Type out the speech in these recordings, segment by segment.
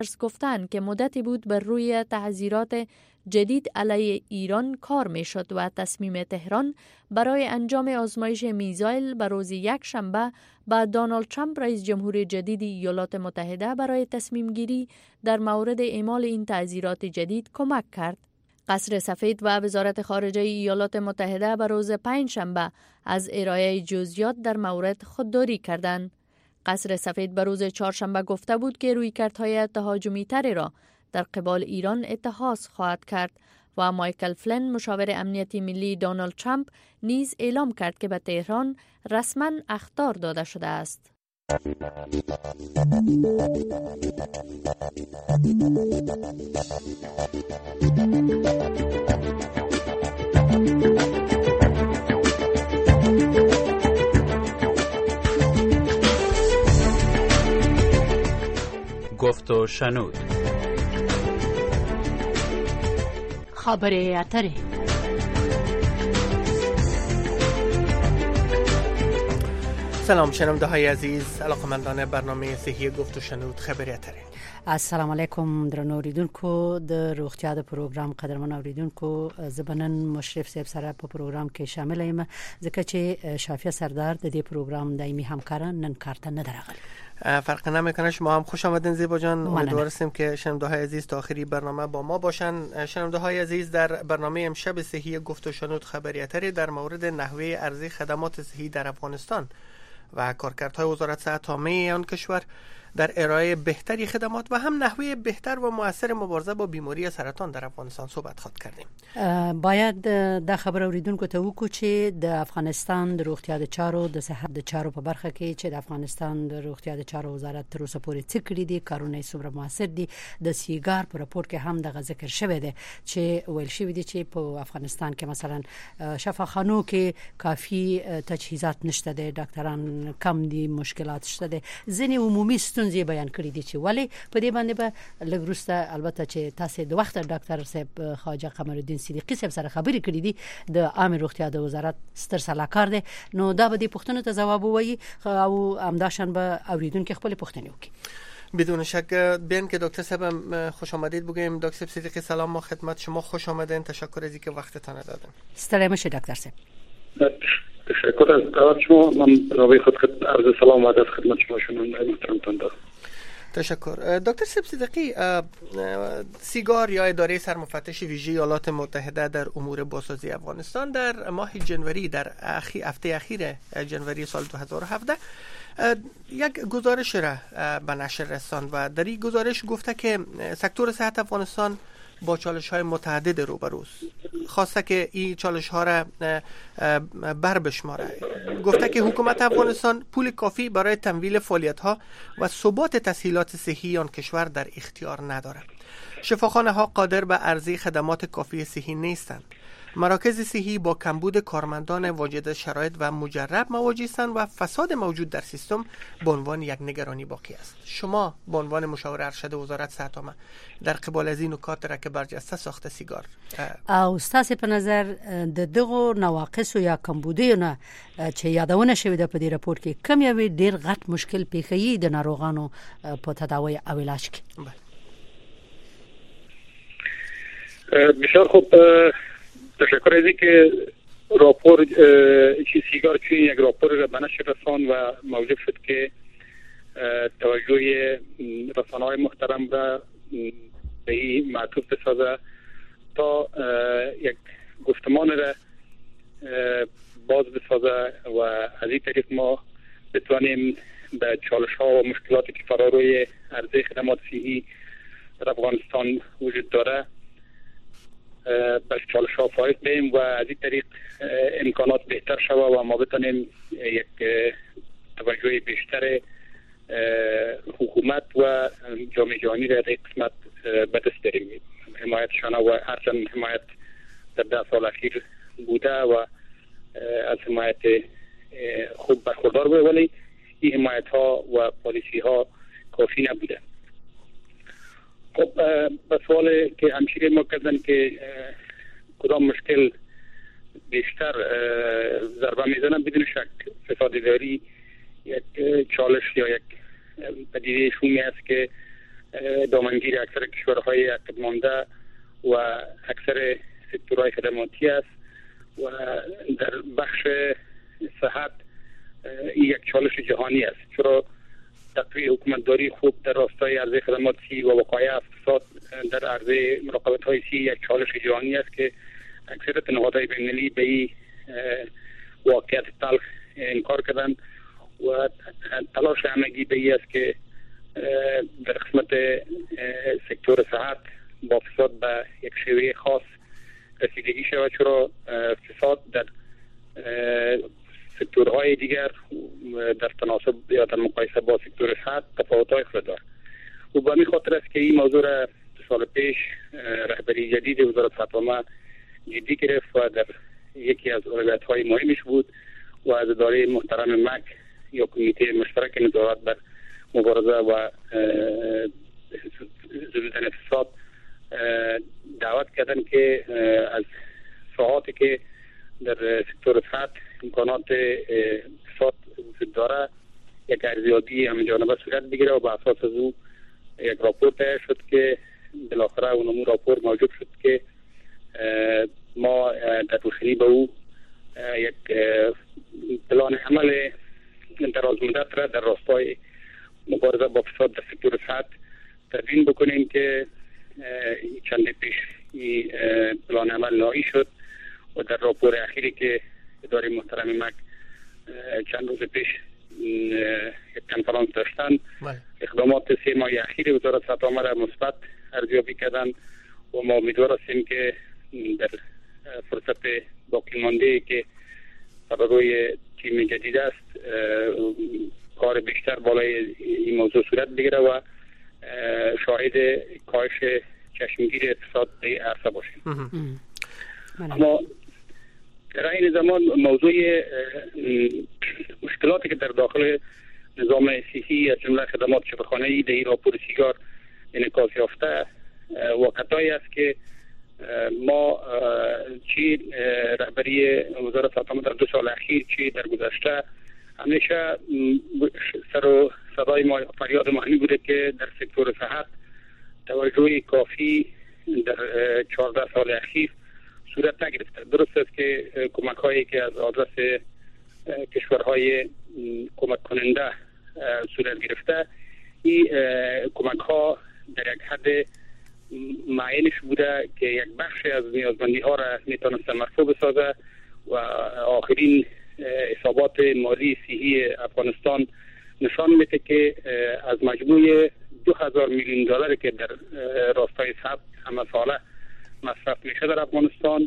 گفتند که مدتی بود بر روی تحذیرات جدید علیه ایران کار می شد و تصمیم تهران برای انجام آزمایش میزایل به روز یکشنبه به دونالد ترامپ رئیس جمهور جدید ایالات متحده برای تصمیم گیری در مورد اعمال این تحذیرات جدید کمک کرد. قصر سفید و وزارت خارجه ایالات متحده به روز پنجشنبه از ارائه جزئیات در مورد خودداری کردند. قصر سفید به روز چهارشنبه گفته بود که رویکردهای تهاجمی‌تری را در قبال ایران اتخاذ خواهد کرد و مایکل فلین مشاور امنیتی ملی دونالد ترامپ نیز اعلام کرد که به تهران رسما اخطار داده شده است. گفت و شنود. خبری اتری. سلام شنونده های عزیز، علاقمندان برنامه صحی گفت و شنود خبری اتری. السلام علیکم درنو اوریدونکو د روغتیا د پروګرام قدرمن اوریدونکو زبنن مشرف صاحب سره په پروګرام کې شامل یم ځکه چې شافیه سردار د دې پروګرام دایمي همکاران نن کارته نه درغلي. فرق نمیکنه. شما هم خوش آمدین زیبا جان. امیدوار هستیم که شنونده های عزیز تا آخری برنامه با ما باشن. شنونده های عزیز، در برنامه امشب صحی گفت و شنود خبری اتری در مورد نحوه عرضه خدمات صحی در افغانستان و کارکردهای وزارت صحت عامه آن کشور در ارائه بهتری خدمات و هم نحوه بهتر و مؤثر مبارزه با بیماری سرطان در افغانستان صحبت خواهد کردیم. باید د خبر اوریدونکو ته وکړو چې د افغانستان د روغتیا د چارو د صحت د چارو په برخه کې چې د افغانستان د روغتیا د چارو وزارت تر اوسه پورې څه کړي دي، کارونه یې څومره مؤثر دي. د سیګار په راپور کې هم دغه ذکر شوی دی چې ویل شوی دی چې په افغانستان کې مثلا شفاخانو کې کافي تجهیزات نشته دي، ډاکټران کم دي، مشکلات شته دي. ځینې عمومي ستونزې بیان کړي دي چې ولی په دې باندې به لږ وروسته البته چې تاسو د وخت ډاکټر صاحب خواجه قمرالدین صدیقی صاحب سره خبرې کړې دي د عامه روغتیا د وزارت ستر سلاکار دی، نو دا به د پوښتنو ته ځواب وایي او همداشان به اوریدونکو خپل پوښتنې وکړي. بدون شک بیان که دکتر صاحب خوش آمدید بگیم. دکتر صدیقی سلام، ما خدمت شما خوش آمدین. تشکر از اینکه وقتتان دادین. ستړی مشه دکتر صاحب. تشکر از دعوت شما. من برای خود عرض سلام و ادب خدمت شما محترمتان دارم. تشکر. دکتر صدیقی، سیگار یا اداره سرمفتش ویژه ایالات متحده در امور بازسازی افغانستان در ماه جنوری، در هفته اخیر جنوری سال 2017 یک گزارش را به نشر رساند و در این گزارش گفته که سکتور صحت افغانستان با چالش‌های متعدد روبروست. خواسته که این چالش‌ها را بر بشماره. گفته که حکومت افغانستان پول کافی برای تمویل فعالیت‌ها و ثبات تسهیلات صحی آن کشور در اختیار ندارد. شفاخانه‌ها قادر به عرضه خدمات کافی صحی نیستند. مراکز صحی با کمبود کارمندان واجد شرایط و مجرب مواجه هستند و فساد موجود در سیستم به عنوان یک نگرانی باقی است. شما به عنوان مشاور ارشد وزارت صحت عامه در قبال از این نکات را که برجسته ساخته سیگار او ستاسو په نظر د دغه نواقص یا کمبودونه چې یادونه شوی د په دې راپور کې کم یا ډیر غټ مشکل پیښیږي د ناروغانو په تداوی او علاج کې؟ بسیار خوب. تشکر از اینکه راپور چی سیگار چی یک راپور را به نشر رساند و موجب شد که توجه رسانه‌های محترم را به این معطوف بسازه تا یک گفتمان را باز بسازه و از این طریق ما بتوانیم به چالش‌ها و مشکلاتی که فراروی عرضه خدمات صحی در افغانستان وجود داره بر چالش‌ها فائز بیم و از این طریق امکانات بهتر شود و ما بتونیم یک توجه بیشتر حکومت و جامعه جهانی را در قسمت به دست بریم. حمایتشان و هرچند حمایت در 10 سال اخیر بوده و از حمایت خوب برخوردار بوده، ولی این حمایت ها و پالیسی ها کافی نبوده. خب به سوال که همچنین ما کردن که کدام مشکل بیشتر ضربه میزنه، بدون شک فساد اداری یک چالش یا یک پدیده شومی است که دامنگیر اکثر کشورهای عقب مانده و اکثر سکتورهای خدماتی است و در بخش صحت یک چالش جهانی است، چرا تقویت حکومتداری خوب در راستای عرضه خدمات سی و وقایع اقتصاد در عرضه مراقبت های سی یک چالش جهانی است که اکثریت نهادهای بین‌المللی به این واقعیت تلخ انکار کردند و تلاش همگی به این است که در قسمت سکتور صحت با اقتصاد به یک شیوه خاص رسیدگی شود، چرا اقتصاد در سکتورهای دیگر در تناسب یا در مقایسه با سکتور صحت تفاوت‌های خود دارد و به همین خاطر است که این موضوع را سال پیش رهبری جدید وزارت صحت عامه جدی گرفت و در یکی از اولویت‌های مهمش بود و از اداره محترم مک یا کمیته مشترک نظارت بر مبارزه و زدودن فساد دعوت کردن که از ساعاتی که در سکتور صحت امکانات فساد وجود داره یک ارزیابی همه‌جانبه صورت بگیره و به اساس از او یک راپور تهیه شد که بالاخره اون راپور موجب شد که ما در روشنی به او یک پلان عمل دراز مدت را در راستای مبارزه با فساد در سکتور صحت تدوین بکنیم که چند پیش این پلان عمل نهایی شد و در راپور اخیری که اداره محترم مک چند روز پیش یک کنفرانس داشتن اقدامات 3 ماه اخیر وزارت صحت عامه را مثبت ارزیابی کردن و ما امیدوار هستیم که در فرصت باقی مانده که بر روی تیم جدید است کار بیشتر بالای این موضوع صورت بگیره و شاهد کاهش چشمگیر فساد به عرصه باشیم. اما در این زمان موضوع مشکلاتی که در داخل نظام صحی از جمله خدمات شفاخانه‌ای در این راپور سیگار انعکاس یافته واقعیتی است که ما چی رهبری وزارت صحت عامه در 2 سال اخیر چی در گذشته همیشه سر و صدای ما فریاد ما همین بوده که در سکتور صحت توجه کافی در 14 سال اخیر صورت نگرفته. درست است که کمک هایی که از آدرس کشورهای کمک کننده صورت گرفته این کمک ها در یک حد معینش بوده که یک بخش از نیازمندی ها را میتونسته مرفوع بسازه و آخرین حسابات مالی صحی افغانستان نشان میده که از مجموع 2000 میلیون دلار که در راستای صحت همه ساله مصرف میشه در افغانستان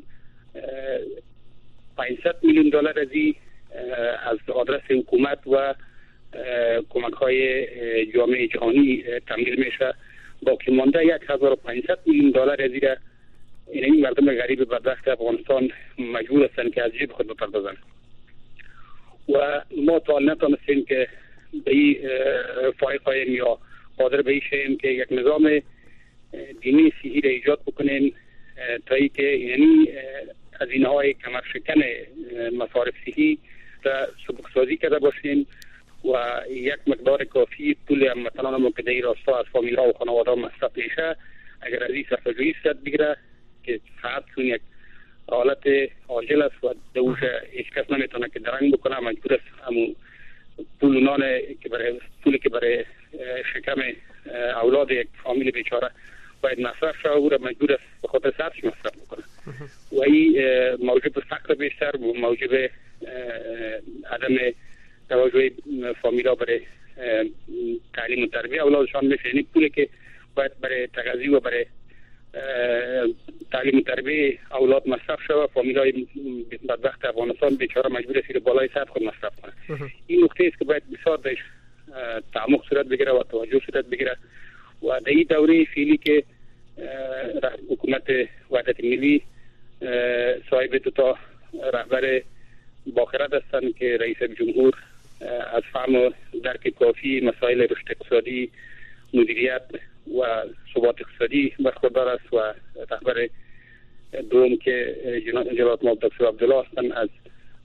500 میلیون دلار از آدرس حکومت و کمک های جامعه جهانی تمویل میشه. باقی مانده 1500 میلیون دلار از این مردم غریب بدبخت افغانستان مجبور هستند که از جیب خود بپردازند و ما تا نتونستیم که به این فائق هاییم یا قادر به این شیم که یک نظام دینی صحی را ایجاد بکنیم تا ای که یعنی از اینهای کمرشکن مصارف صحی را سبکسازی کرده باشیم و یک مقدار کافی پول هموطنان ما که در این راستا از فامیل ها و خانواده ها مصرف میشه اگر از این صرفه‌جویی صورت بگیره که صحت چون یک حالت عاجل است و دوش هیچ کس نمیتونه که درنگ بکنه مجبور است همون پول نان که برای پولی که برای شکم اولاد یک فامیل بیچاره باید مصرف شود او را مجبور است به خاطر صحتش مصرف بکنه و این موجب فقر بیشتر و موجب عدم توجه فامیلا برای تعلیم و تربیه اولادشان میشه. یعنی پولی که باید برای تغذیه و برای تعلیم و تربیه اولاد مصرف شود فامیلای بدبخت افغانستان بیچاره مجبور است بالای سطح خود مصرف کنه. این نکته است که باید بسیار بهش تعمق صورت بگیره و توجه صورت بگیره و در این دوره فعلی که حکومت وحدت ملی صاحب تا رهبر باخرد هستند که رئیس جمهور از فهم و درک کافی مسائل رشد اقتصادی مدیریت و ثبات اقتصادی برخوردار است و رهبر دوم که جناب محمد دکتر عبدالله هستند از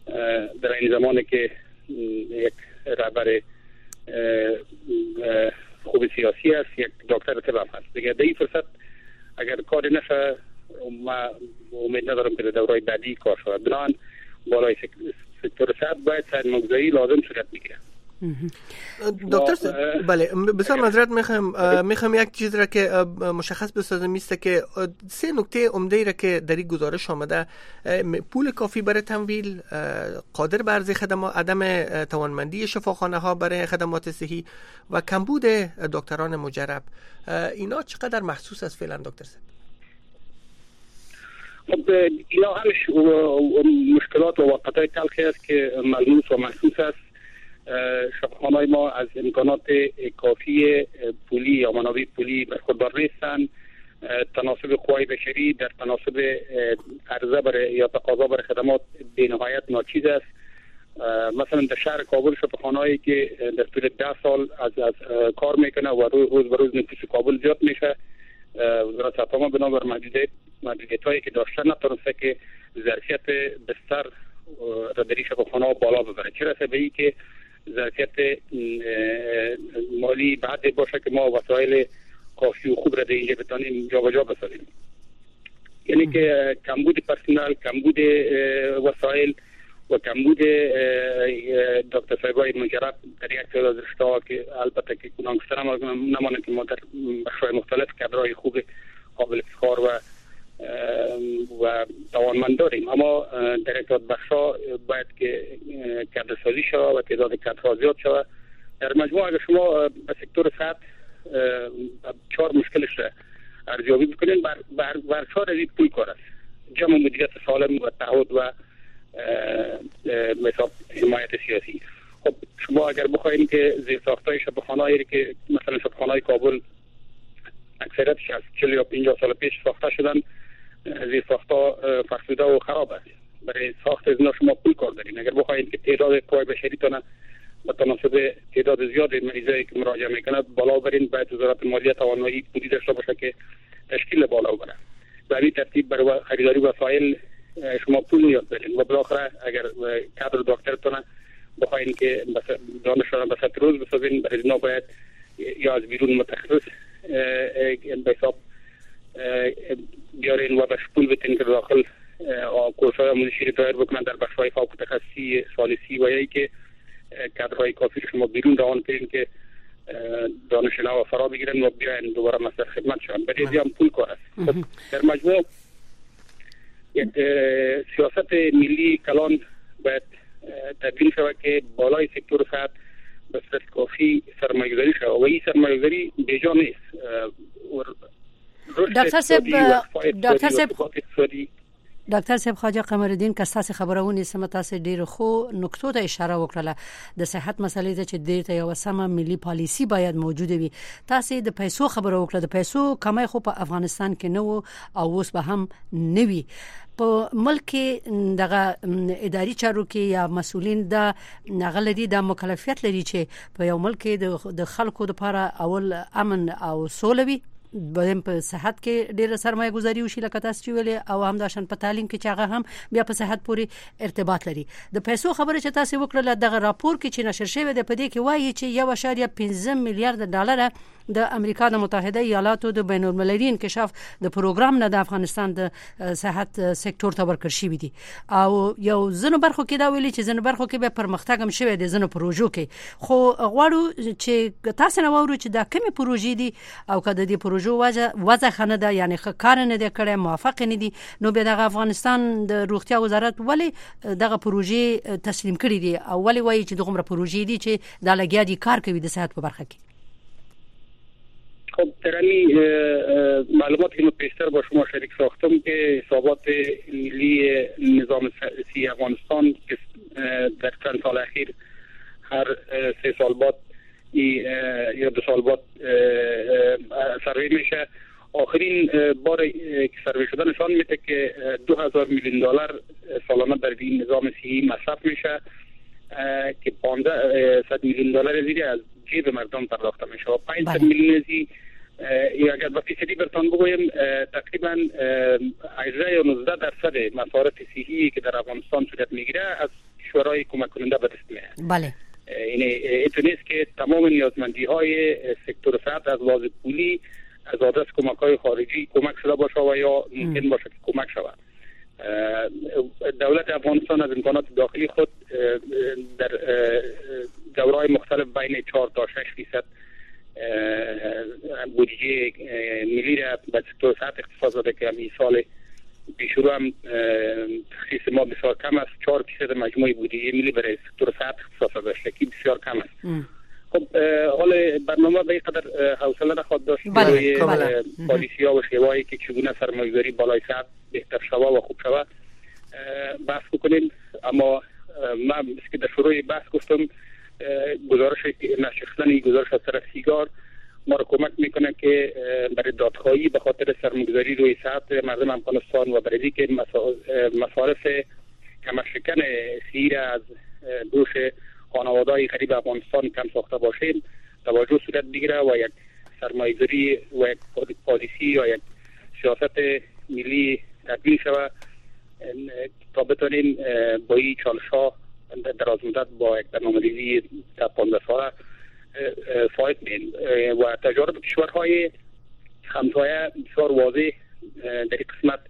در این زمانی که یک رهبر خوب سیاسی است، یک دکتر طب هست. دیگه در این فرصت اگر کار نشه ما امید ندارم که دورهای بعدی کار شود. بنابراین بالای سکتور صحت باید سرمایه‌گذاری لازم صورت بگیره. دکتر بله بسیار معذرت میخوام یک چیز را که مشخص بسازم میسته که 3 نکته عمده را که در این گزارش آمده، پول کافی برای تمویل، قادر به عرضه خدمات، عدم توانمندی شفاخانه ها برای خدمات صحی و کمبود دکتران مجرب، اینا چقدر محسوس است فعلا دکتر صاحب؟ خب اینا همش مشکلات و واقعیت‌های تلخی است که ملموس و محسوس است. شفاخانه‌های ما از امکانات کافی پولی یا منابع پولی برخوردار نیستند. تناسب قوای بشری در تناسب عرضه برای یا تقاضا برای خدمات بی‌نهایت ناچیز است. مثلا در شهر کابل شفاخانه‌ای که در طول 10 سال از کار میکنه و روز به روز نفوس کابل زیاد میشه، وزارت صحت عامه بنابر محدودیت‌هایی که داشته نتونسته که ظرفیت بستر را در این شفاخانه‌ها بالا ببره. چه رسه به این که ظرفیت مالی بعد باشه که ما وسایل کافی و خوب را در اینجا بتانیم جابجا بسازیم. یعنی که کمبود پرسنل، کمبود وسایل و کمبود دکتر صاحبای مجرب در یک تعداد رشته‌ها که البته که کنانگستر نمانه که ما در بخش‌های مختلف کادرهای خوب قابل افتخار و توانمند داریم، اما در یک تعداد بخش‌ها باید که کادرسازی شود و تعداد کادرها زیاد شود. در مجموع اگر شما به سکتور صحت 4 مشکلش را ارزیابی بکنید، بر 4 از این پول کار است: جمع مدیریت سالم و تعهد و مثلا حمایت سیاسی. خب شما اگر بخواید که زیرساخت‌های شفاخانه‌ای که مثلا شفاخانه‌های کابل اکثریتش از 40 یا 50 سال پیش ساخته شدن، زیرساخت‌ها فرسوده و خراب است، برای ساخت از اینا شما پول کار دارین. اگر بخواید که تعداد قوای بشری تونه به تناسب تعداد زیاد مریضایی که مراجعه میکنه بالا برین، باید وزارت مالیه توانایی پولی داشته باشه که تشکیل بالا ببره. به این ترتیب برای خریداری وسایل شما پول نیاز دارین و بالاخره اگر کادر دکترتون بخواین که دانشجویان به سطح روز بسازین، برای اینا باید یا از بیرون متخصص به حساب بیارین و بهش پول بتین که داخل کورس‌های آموزشی تایر بکنن در بخش‌های فوق تخصصی ثالثی و یا که کادرهای کافی شما بیرون روان کنین که دانشجویان فرا بگیرن و بیاین دوباره مثلا خدمت شون. برای هم پول کار است. در مجموع یک سیاست ملی کلان باید تدوین شود که بالای سکتور صحت به صورت کافی سرمایه‌گذاری شود و این سرمایه‌گذاری بیجا نیست. ډاکټر صاحب خواجه قمرالدین که تاسو خبرونه سم تاسو ډیر خو نقطو ته اشاره وکړه د صحت مسلې ته چې ډیر ته یو سم ملي پالیسی باید موجوده وي. تاسو د پیسو خبره وکړه، د پیسو کمای خو په افغانستان کې نه وو او اوس به هم نه وي. په ملک دغه اداري چارو کې یا مسولین د نغلدي د مکلفیت لري چې په یو ملک د خلکو لپاره اول امن او سوله وي، بهم په صحت کې ډېر سرمایه گذاري وشي لکه تاسو چې ویلې، او هم داشن په تعلیم کې چې هغه هم بیا په صحت پورې ارتباط لري. د پیسو خبره چې تاسو وکړه دغه راپور کې چې نشر شوی دی په دې کې وایي چې 1.15 میلیارډ ډالر د امریکا د متحده ایالاتو د بین المللي انکشاف د پروګرام نه د افغانستان د صحت سکتور ته ورکړ شوی دی، او یو ځنو برخو کې دا ویلي چې ځنو برخو کې به پرمختګ هم شوی دی ځنو پروژو کې. خو غواړو چې تاسو نه وورو چې دا کومه پروژې دي او کله د پروژو وضع خنه ده، یعنی کار نه دی کړی، موافق نه دي، نو به د افغانستان د روغتیا وزارت ولی دغه پروژې تسلیم کړي دي او ولی وایي چې دغه پروژې دي چې د لګیا دي کار کوي د صحت په برخه کې. خب ترانی معلومات که پیشتر با شما شریک ساختم که حسابات ملی نظام سیاسی افغانستان که در چند سال اخیر هر 3 سال بعد یا 2 سال بعد سروی میشه. آخرین بار که سروی شده نشان میده که 2000 میلیون دلار سالانه در این نظام صحی مصرف میشه که 500 میلیون دلار زیری از جیب مردم پرداخته میشه و 500 میلیون زی یا اگر به فیصدی برتان بگویم تقریبا 18 یا 19% مصارف صحی که در افغانستان صورت میگیره از شورای کمک کننده به دست میاد. بله. این نیست که تمام نیازمندی های سکتور صحت از لحاظ پولی از آدرس کمک های خارجی کمک شده باشه و یا ممکن باشه که کمک شود. دولت افغانستان از امکانات داخلی خود در دوره‌های مختلف بین 4 تا 6% بودجه ملی را به سکتور صحت اختصاص داده که این سال پیشرو هم تخصیص ما بسیار کم است. 4% مجموع بودجه ملی برای سکتور صحت اختصاص داشته که بسیار کم است. خب حال برنامه به قدر حوصله نخواهد داشت برای پالیسی ها و شیوهایی که چگونه سرمایه‌گذاری بالای صحت بهتر شود و خوب شود بحث بکنیم. اما من که در شروع بحث گفتم گزارش نشستن گزارش از طرف سیگار ما را کمک میکنه که برای دادخواهی به خاطر سرمایه‌گذاری روی صحت مردم افغانستان و برای اینکه مصارف کمرشکن سیر از دوش خانواده‌های غریب افغانستان کم ساخته باشیم توجه صورت بگیره و یک سرمایه‌گذاری و یک پالیسی یا یک سیاست ملی تدوین شود تا بتونیم با این چالش‌ها در مدت با یک برنامه‌ریزی تا 15 ساله فایت بین و تجارب کشورهای همسایه بسیار واضح در این قسمت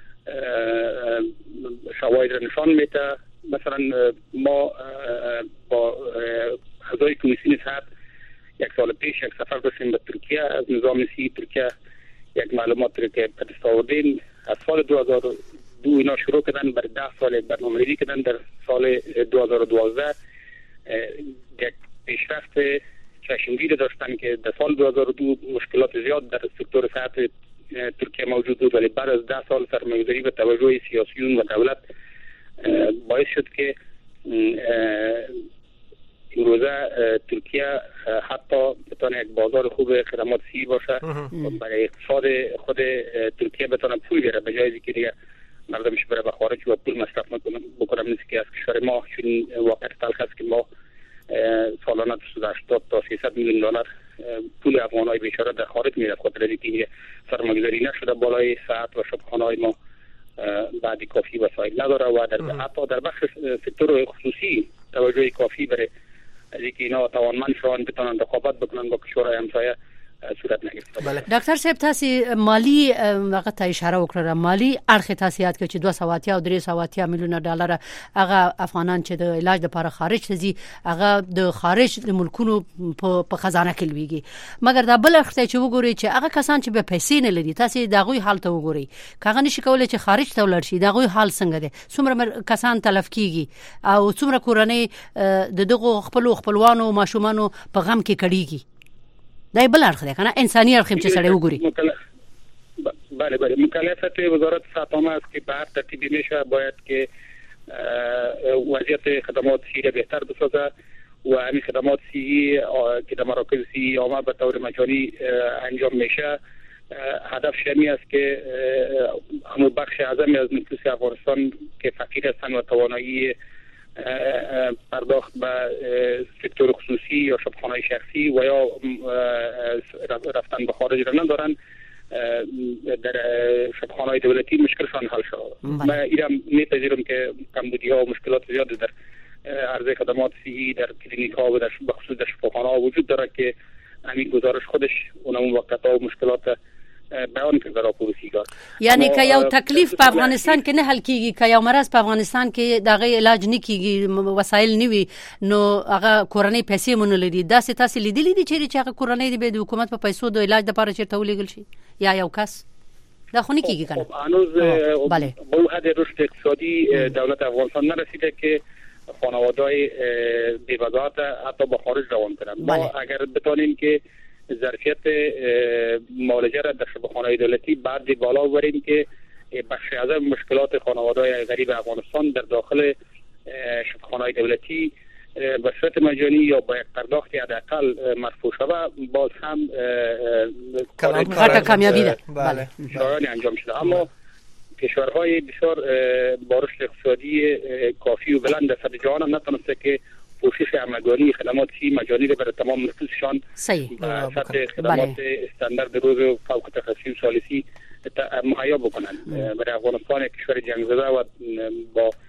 شواهد را نشان میده. مثلا ما با اعضای کمیسیون صحت یک سال پیش یک سفر داشتیم به ترکیه. از نظام سی ترکیه یک معلومات رو که پدست آوردیم از سال 2002 اینا شروع کردن بر 10 سال برنامه‌ریزی کردن. در سال 2012 یک پیشرفت چشمگیر داشتن که در سال 2002 مشکلات زیاد در سکتور صحت ترکیه موجود بود ولی بعد از 10 سال سرمایه‌گذاری و توجه سیاسیون و دولت باعث شد که امروزه ترکیه حتی بتونه یک بازار خوب خدمات سی باشه برای اقتصاد خود ترکیه بتونه پول بیاره به جای اینکه دیگه مردمش بره به خارج و پول مصرف بکنم. نیست که از کشور ما چون واقع تلخ است که ما سالانه 280 تا 300 میلیون دلار پول افغانای بیچاره در خارج میره خاطر اینکه سرمایه‌گذاری نشده بالای صحت و شبخانه‌های ما بعد کافی وسایل نداره و در حتی در بخش سکتور خصوصی توجه کافی برای از اینکه اینا توانمند شوند بتونن رقابت بکنن با کشورهای همسایه صورت نگرفته. ډاکټر صاحب تاسو مالی هغه ته اشاره وکړه مالی اړخ تاسو یاد کړئ چې 280 او 380 میلیونه ډالر هغه افغانان چې د علاج لپاره خارج ته ځي هغه د خارج د ملکونو په خزانه کې لويږي مګر دا بل اړخ ته چې وګورئ چې هغه کسان چې به پیسې نه لري تاسو دغه حال ته وګورئ کاغه نشي کولای چې خارج ته ولر شي دغه حال څنګه دی څومره کسان تلف کیږي او څومره کورنۍ د دغه خپلوانو ماشومانو په غم کې کړيږي دای بل اړخ ده کنه انساني اړخ چې سړی وګوري. بله مکلفیت وزارت صحت عامه است که به هر ترتیبی میشه باید که وضعیت خدمات صحی بهتر بسازه و همین خدمات صحی که در مراکز صحی عامه به طور مجانی انجام میشه هدف شمی است که همون بخش اعظمی از نفوس افغانستان که فقیر هستند و توانایی پرداخت به سکتور خصوصی یا شبخانه شخصی و یا رفتن به خارج را ندارن در شبخانه دولتی مشکلشان حل شد. من ایرم میپذیرم که کمبودی ها و مشکلات زیادی در عرضه خدمات صحی در کلینیک ها و در بخصوص در شفاخانه ها وجود داره که همین گزارش خودش اون وقت ها و مشکلات بیان کړه راپور سیګار یعنی که یو تکلیف په افغانستان کې نه حل کیږي که یو مرض په افغانستان کې دغه علاج نه کیږي وسایل نه وي نو هغه کورنۍ پیسې مونږ لري دا ستاسو لیدلې دي چې هغه کورنۍ د حکومت په پیسو د علاج لپاره چیرته ولېګل شي یا یو کس دا خو نه کیږي کنه هنوز به حد رشد اقتصادی دولت افغانستان نرسیده که خانواده‌های بی‌وضاحت حتی با خارج روان کنند. ما اگر بتونیم که ظرفیت معالجه را در شبخانه‌های دولتی بعد بالا آوریم که بخش اعظم مشکلات خانواده‌های غریب افغانستان در داخل شبخانه‌های دولتی به صورت مجانی یا با یک پرداخت حداقل مرفوع شود باز هم کامیابی ده شایانی انجام شده. اما کشورهای بسیار با رشد اقتصادی کافی و بلند در سطح جهان هم نتونسته که پوشش همگانی خدمات مجانی رو برای تمام نفوسشان سطح خدمات استاندارد روز و فوق تخصصی و ثالثی مهیا بکنن. برای افغانستان کشور جنگ زده و با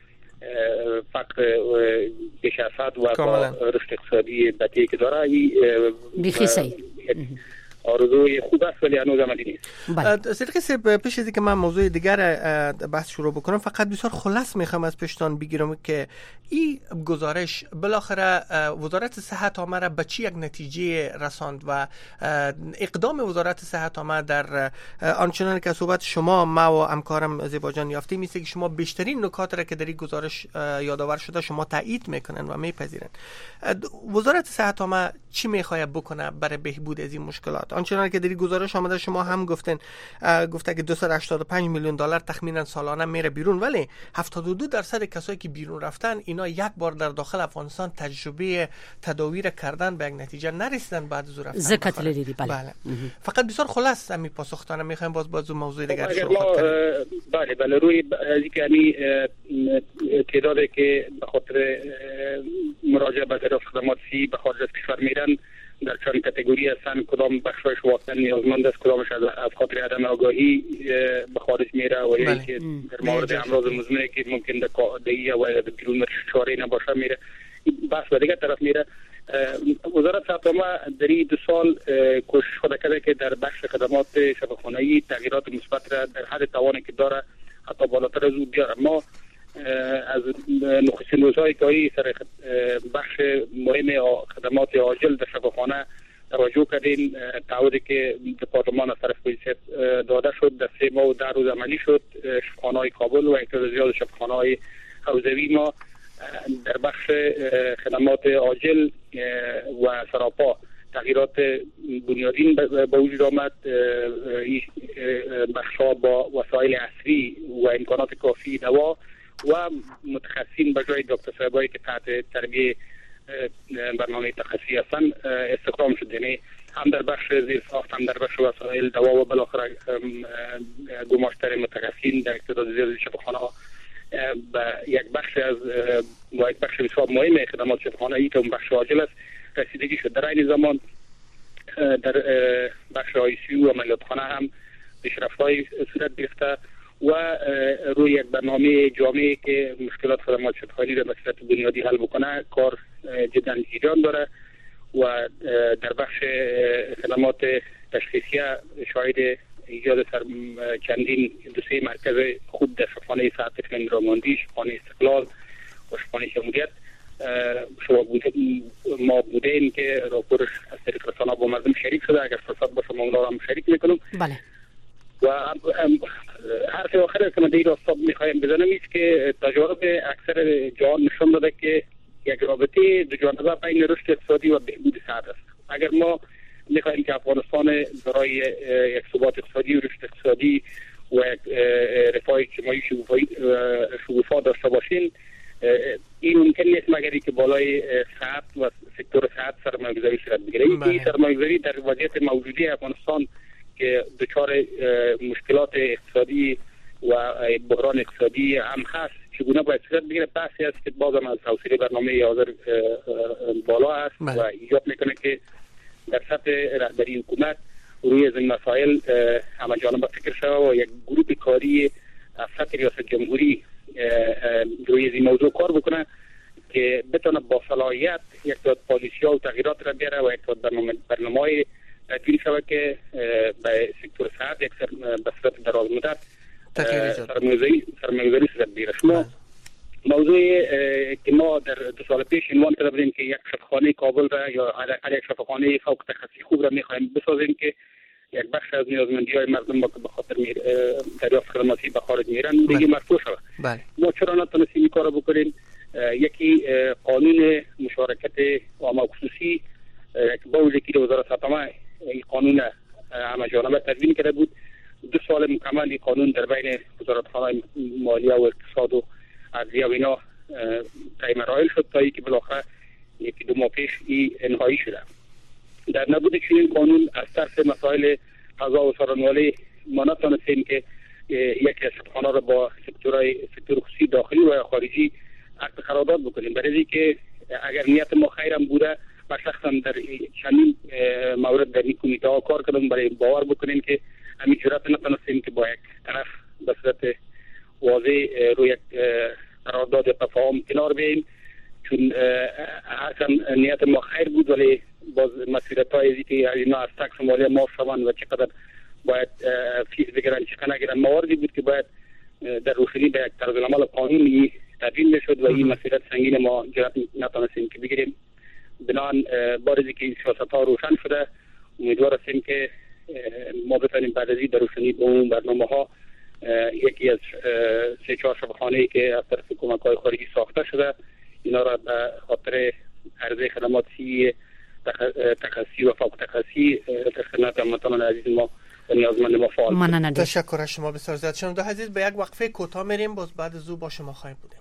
فقر بیش از حد و با رشد اقتصادی بدی که داره بیخی صحیح آرزوی خوب است ولی هنوز عملی نیست. صدیقی صاحب پیش از اینکه من موضوع دیگر بحث شروع بکنم فقط بسیار خلاص میخوام از پشتان بگیرم که این گزارش بالاخره وزارت صحت عامه به چی یک نتیجه رساند و اقدام وزارت صحت عامه در آنچنان که صحبت شما ما و همکارم زیبا جان یافتیم میشه که شما بیشترین نکات را که در این گزارش یادآور شده شما تایید میکنن و میپذیرن. وزارت صحت عامه چی میخواد بکنه برای بهبود از این مشکلات؟ آنچنان که در این گزارش آمده شما هم گفته که 285 میلیون دلار تخمینا سالانه میره بیرون، ولی 72% کسایی که بیرون رفتن اینا یک بار در داخل افغانستان تجربه تداوی را کردن به یک نتیجه نرسیدن بعد از رفتن. زکات لیدی بله. فقط بسیار خلاص همین پاسختانه میخوایم باز موضوع دیگر صحبت کنیم. بله روی یعنی تعدادی که به خاطر مراجعه به دریافت خدمات سی به خارج از کشور میرن در چند کاتگوری هستن، کدام بخشش واقعا نیازمند است، کدامش از خاطر عدم آگاهی به خارج میره و یا اینکه در مورد امراض مزمنه که ممکن در دهی و بیرون چاره نباشه میره. بحث به دیگر طرف میره. وزارت صحت عامه در این 2 سال کوشش خود کرده که در بخش خدمات شفاخانه‌ای تغییرات مثبت را در حد توانی که داره حتی بالاتر از او بیاره. ما از نخستین روزهای که سر بخش مهم خدمات عاجل در شفاخانه توجه کردیم، تعهدی که دپارتمان از طرف پلیس داده شد در 3 ماه و 10 روز عملی شد. شفاخانه‌های کابل و تعداد زیاد شفاخانه‌های حوزوی ما در بخش خدمات عاجل و سراپا تغییرات بنیادین به وجود آمد. بخش‌ها با وسایل عصری و امکانات کافی دوا و متخصصین به جای دکتر صاحبایی که تحت تربیه برنامه تخصصی هستن استخدام شد. یعنی هم در بخش زیرساخت هم در بخش وسایل دوا و بالاخره گماشتر متخصصین در تعداد زیادی شفاخانه‌ها به یک بخش از یک بخش بسیار مهم خدمات شفاخانه‌ای که اون بخش عاجل است رسیدگی شد. در این زمان در بخش آی سی یو و عملیاتخانه هم پیشرفت‌های صورت گرفته و روی یک برنامه جامعی که مشکلات خدمات شفاخانه‌ای را به صورت بنیادی حل بکنه کار جدا جریان داره و در بخش خدمات تشخیصیه شاهد ایجاد چندین 2-3 مرکز خود در شفاخانه سعد طفل راماندی، شفاخانه استقلال و شفاخانه شمولیت ما بودیم که راپورش از طریق رسانه با مردم شریک شده. اگر فرصت باشه ما اونا هم شریک میکنم. بله. و حرف آخر که من در این راستا میخوایم بزنم است که تجارب اکثر جهان نشان داده که یک رابطه دو جانبه بین رشد اقتصادی و بهبود صحت است. اگر ما میخوایم که افغانستان برای یک ثبات اقتصادی و رشد اقتصادی و یک رفاه اجتماعی شگوفا داشته باشیم، این ممکن نیست مگر اینکه بالای صحت و سکتور صحت سرمایه‌گذاری صورت بگیره. این سرمایه‌گذاری در وضعیت موجودی افغانستان که دچار مشکلات اقتصادی و بحران اقتصادی هم هست چگونه باید صورت بگیره بحثی است که بازم از توسعه برنامه حاضر بالا است و ایجاب میکنه که در سطح رهبری حکومت روی این مسائل همه جانبه فکر شود و یک گروه کاری از سطح ریاست جمهوری روی این موضوع کار بکنه که بتونه با صلاحیت یک داد پالیسی و تغییرات را بیاره و یک داد برنامه‌های تدوین شود که به سکتور صحت یک به صورت دراز مدت سرمایه‌گذاری صورت بگیره. شما موضوع که ما در 2 سال پیش عنوان کرده بودیم که یک شفاخانه کابل را یا حداقل یک شفاخانه فوق تخصصی خوب را می‌خوایم بسازیم که یک بخش از نیازمندی‌های مردم با که به خاطر دریافت خدماتی به خارج میرن دیگه مرفوع شود. ما چرا نتونستیم این کارو بکنیم؟ یکی قانون مشارکت عامه و خصوصی که با وزارت وزارت صحت عامه این قانون همه جانبه تدوین کرده بود. 2 سال مکمل این قانون در بین وزارت‌های مالیه و اقتصاد و عدلیه و اینا طی مراحل شد تا اینکه بالاخره 1-2 ماه پیش این انهایی شده. در نبود چنین قانون از طرف مسائل قضا و سارنوالی ما نتونستیم که یک شفاخانه را با سکتور خصوصی داخلی و خارجی عقد قرارداد بکنیم. برای اینکه اگر نیت ما خیرم بوده و شخصا در چنین مورد در این کمیته ها کار کردم برای باور بکنیم که همین جرات نتونستیم که با یک طرف به صورت واضح روی یک قرارداد تفاهم کنار بیاییم، چون اصلا نیت ما خیر بود ولی باز مسئولیت‌های ازی که اینا از تکس مالی ما شوند و چقدر باید فیس بگیرن چقدر نگیرن مواردی بود که باید در روشنی به یک طرزالعمل قانونی تبدیل میشد و این مسئولیت سنگین ما جرأت نتونستیم که بگیریم. بنان بارزی که این سیاست‌ها روشن شده، امیدوار هستیم که ما بتونیم بعد از این در روشنی به اون برنامه‌ها یکی از 3-4 شبخانه‌ای که از طرف کمک‌های خارجی ساخته شده اینا را به خاطر عرضه خدماتی تخصصی و فوق تخصصی در خدمت هموطنان عزیز ما و نیازمند ما فعال. تشکر از شما بسیار زیاد. شما عزیز به یک وقفه کوتاه میریم، باز بعد از او با شما خواهیم بودیم.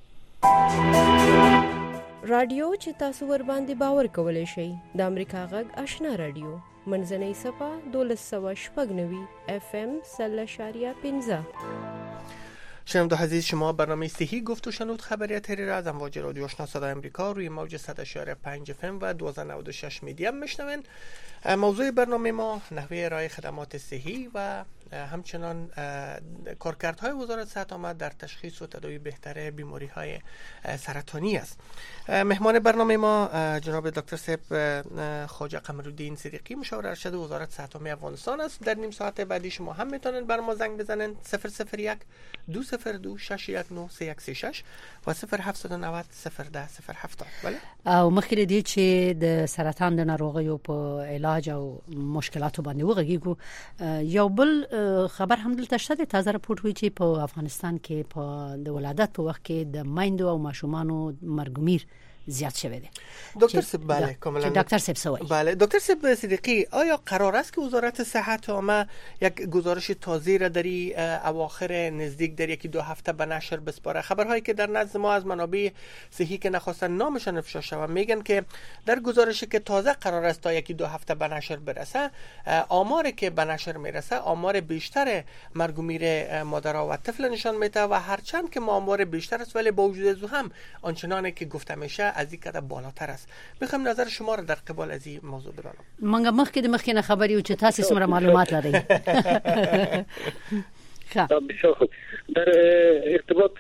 رادیو چې تاسو ور باندې باور کولای شئ د امریکا غږ آشنا رادیو منځنۍ صفه 1290 FM 3.15. شنونده عزیز، شما برنامه صحی گفت و شنود خبریت هری را از امواج رادیو آشنا صدای امریکا روی موج 100.5 FM و 1296 میدیم میشنوین. موضوع برنامه ما نحوه ارائه خدمات صحی و همچنان کارکردهای وزارت صحت عامه در تشخیص و تداوی بهتر بیماری‌های سرطانی است. مهمان برنامه ما جناب دکتر صاحب خواجه قمرالدین صدیقی، مشاور ارشد وزارت صحت عامه افغانستان است. در نیم ساعت بعدی شما هم میتونن بر ما زنگ بزنن 001 202 619 3136 و 0790 010 070. بله. او مخکې دې چې د سرطان د ناروغیو په علاج او مشکلاتو باندې وغږیږو، یو بل خبر هم دلته شته. تازه راپورټ وی چې په افغانستان کې په د ولادت په وخت کې د میندو او ماشومانو مرګ زیاد شوه دی. دکتر صاحب بله کاملا. دکتر صاحب سوای. بله دکتر صاحب صدیقی، آیا قرار است که وزارت صحت عامه یک گزارش تازه را در اواخر نزدیک در 1-2 هفته به نشر بسپاره؟ خبرهایی که در نزد ما از منابع صحی که نخواستن نامشان افشا شود میگن که در گزارشی که تازه قرار است تا 1-2 هفته به نشر برسه، آماری که به نشر میرسه آمار بیشتر مرگ و میر مادرها و طفل نشان میده و هرچند که آمار بیشتر است ولی با وجود ذو هم آنچنانی که گفته میشه از این قدر بالاتر است. میخوام نظر شما را در قبال از این موضوع بدانم. منګه مخکې خبري او چې تاسو سمره معلومات لرئ. بسیار خوب. در ارتباط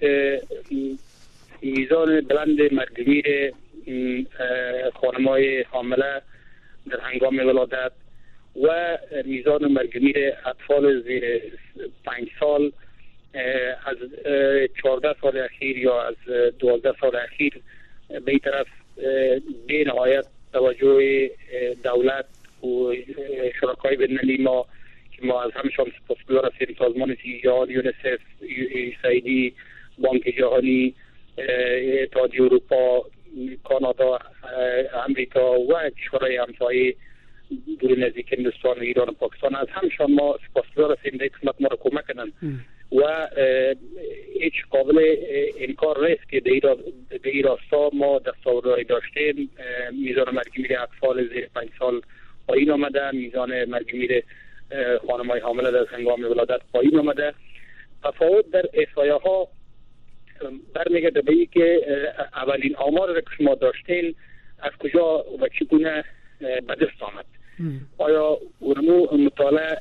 میزان بلند مرگ میر خانم‌های حامله در هنگام ولادت و میزان مرگ میر اطفال زیر 5 سال از 14 سال اخیر یا از 12 سال اخیر به این طرف به نهایت توجه دولت و شرکای بین‌المللی ما که ما از همشان سپاسگزار هستیم، سازمان صحت جهانی، یونیسف، USAID، بانک جهانی، اتحادیه اروپا، کانادا، امریکا و کشورهای همسایه دور نزدیک هندوستان و ایران و پاکستان، از همشان ما سپاسگزار هستیم در قسمت ما را کمک کردن و هیچ قابل انکار نیست که در این راستا ما دستاوردهایی داشتیم. میزان مرگ میر اطفال زیر 5 سال پایین آمده، میزان مرگ میر خانم‌های حامله در هنگام ولادت پایین آمده. تفاوت در احصایه ها برمیگرده به این که اولین آمار را که شما داشتین از کجا و چگونه به دست آمد. آیا اونمو مطالعه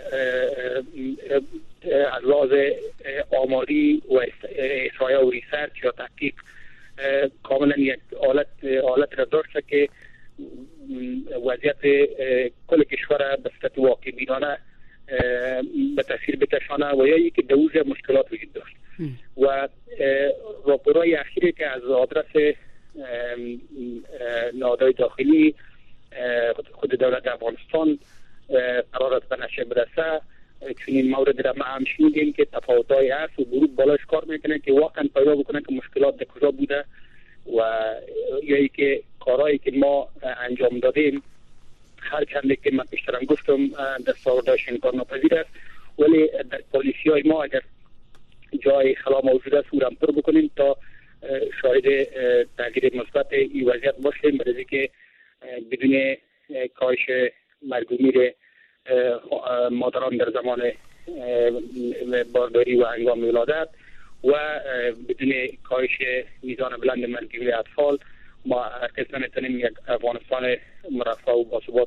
از لحاظ آماری و احصایه و ریسرچ یا تحقیق کاملا یک حالت را داشته که وضعیت کل کشور به صورت واقع بینانه به تاثیر بکشانه و یا یکی دوز مشکلات وجود داشت و راپورهای اخیری که از آدرس نهادهای داخلی خود دولت افغانستان قرار است به نشر برسه، چون این مورد را ما هم شنیدیم که تفاوت‌های هست و گروه بالاش کار میکنه که واقعا پیدا بکنه که مشکلات در کجا بوده و یا که کارهایی که ما انجام دادیم هر چنده که من پیشترم گفتم دستاوردهاش انکار ناپذیر است، ولی در پالیسی‌های ما اگر جای خلا موجود است او را پر بکنیم تا شاهد تغییر مثبت این وضعیت باشیم، برای که بدون کاهش مرگ و میر مادران در زمان بارداری و هنگام ولادت و بدون کاهش میزان بلند مرگ و میر اطفال ما هرگز نمیتونیم یک افغانستان مرفه و باثبات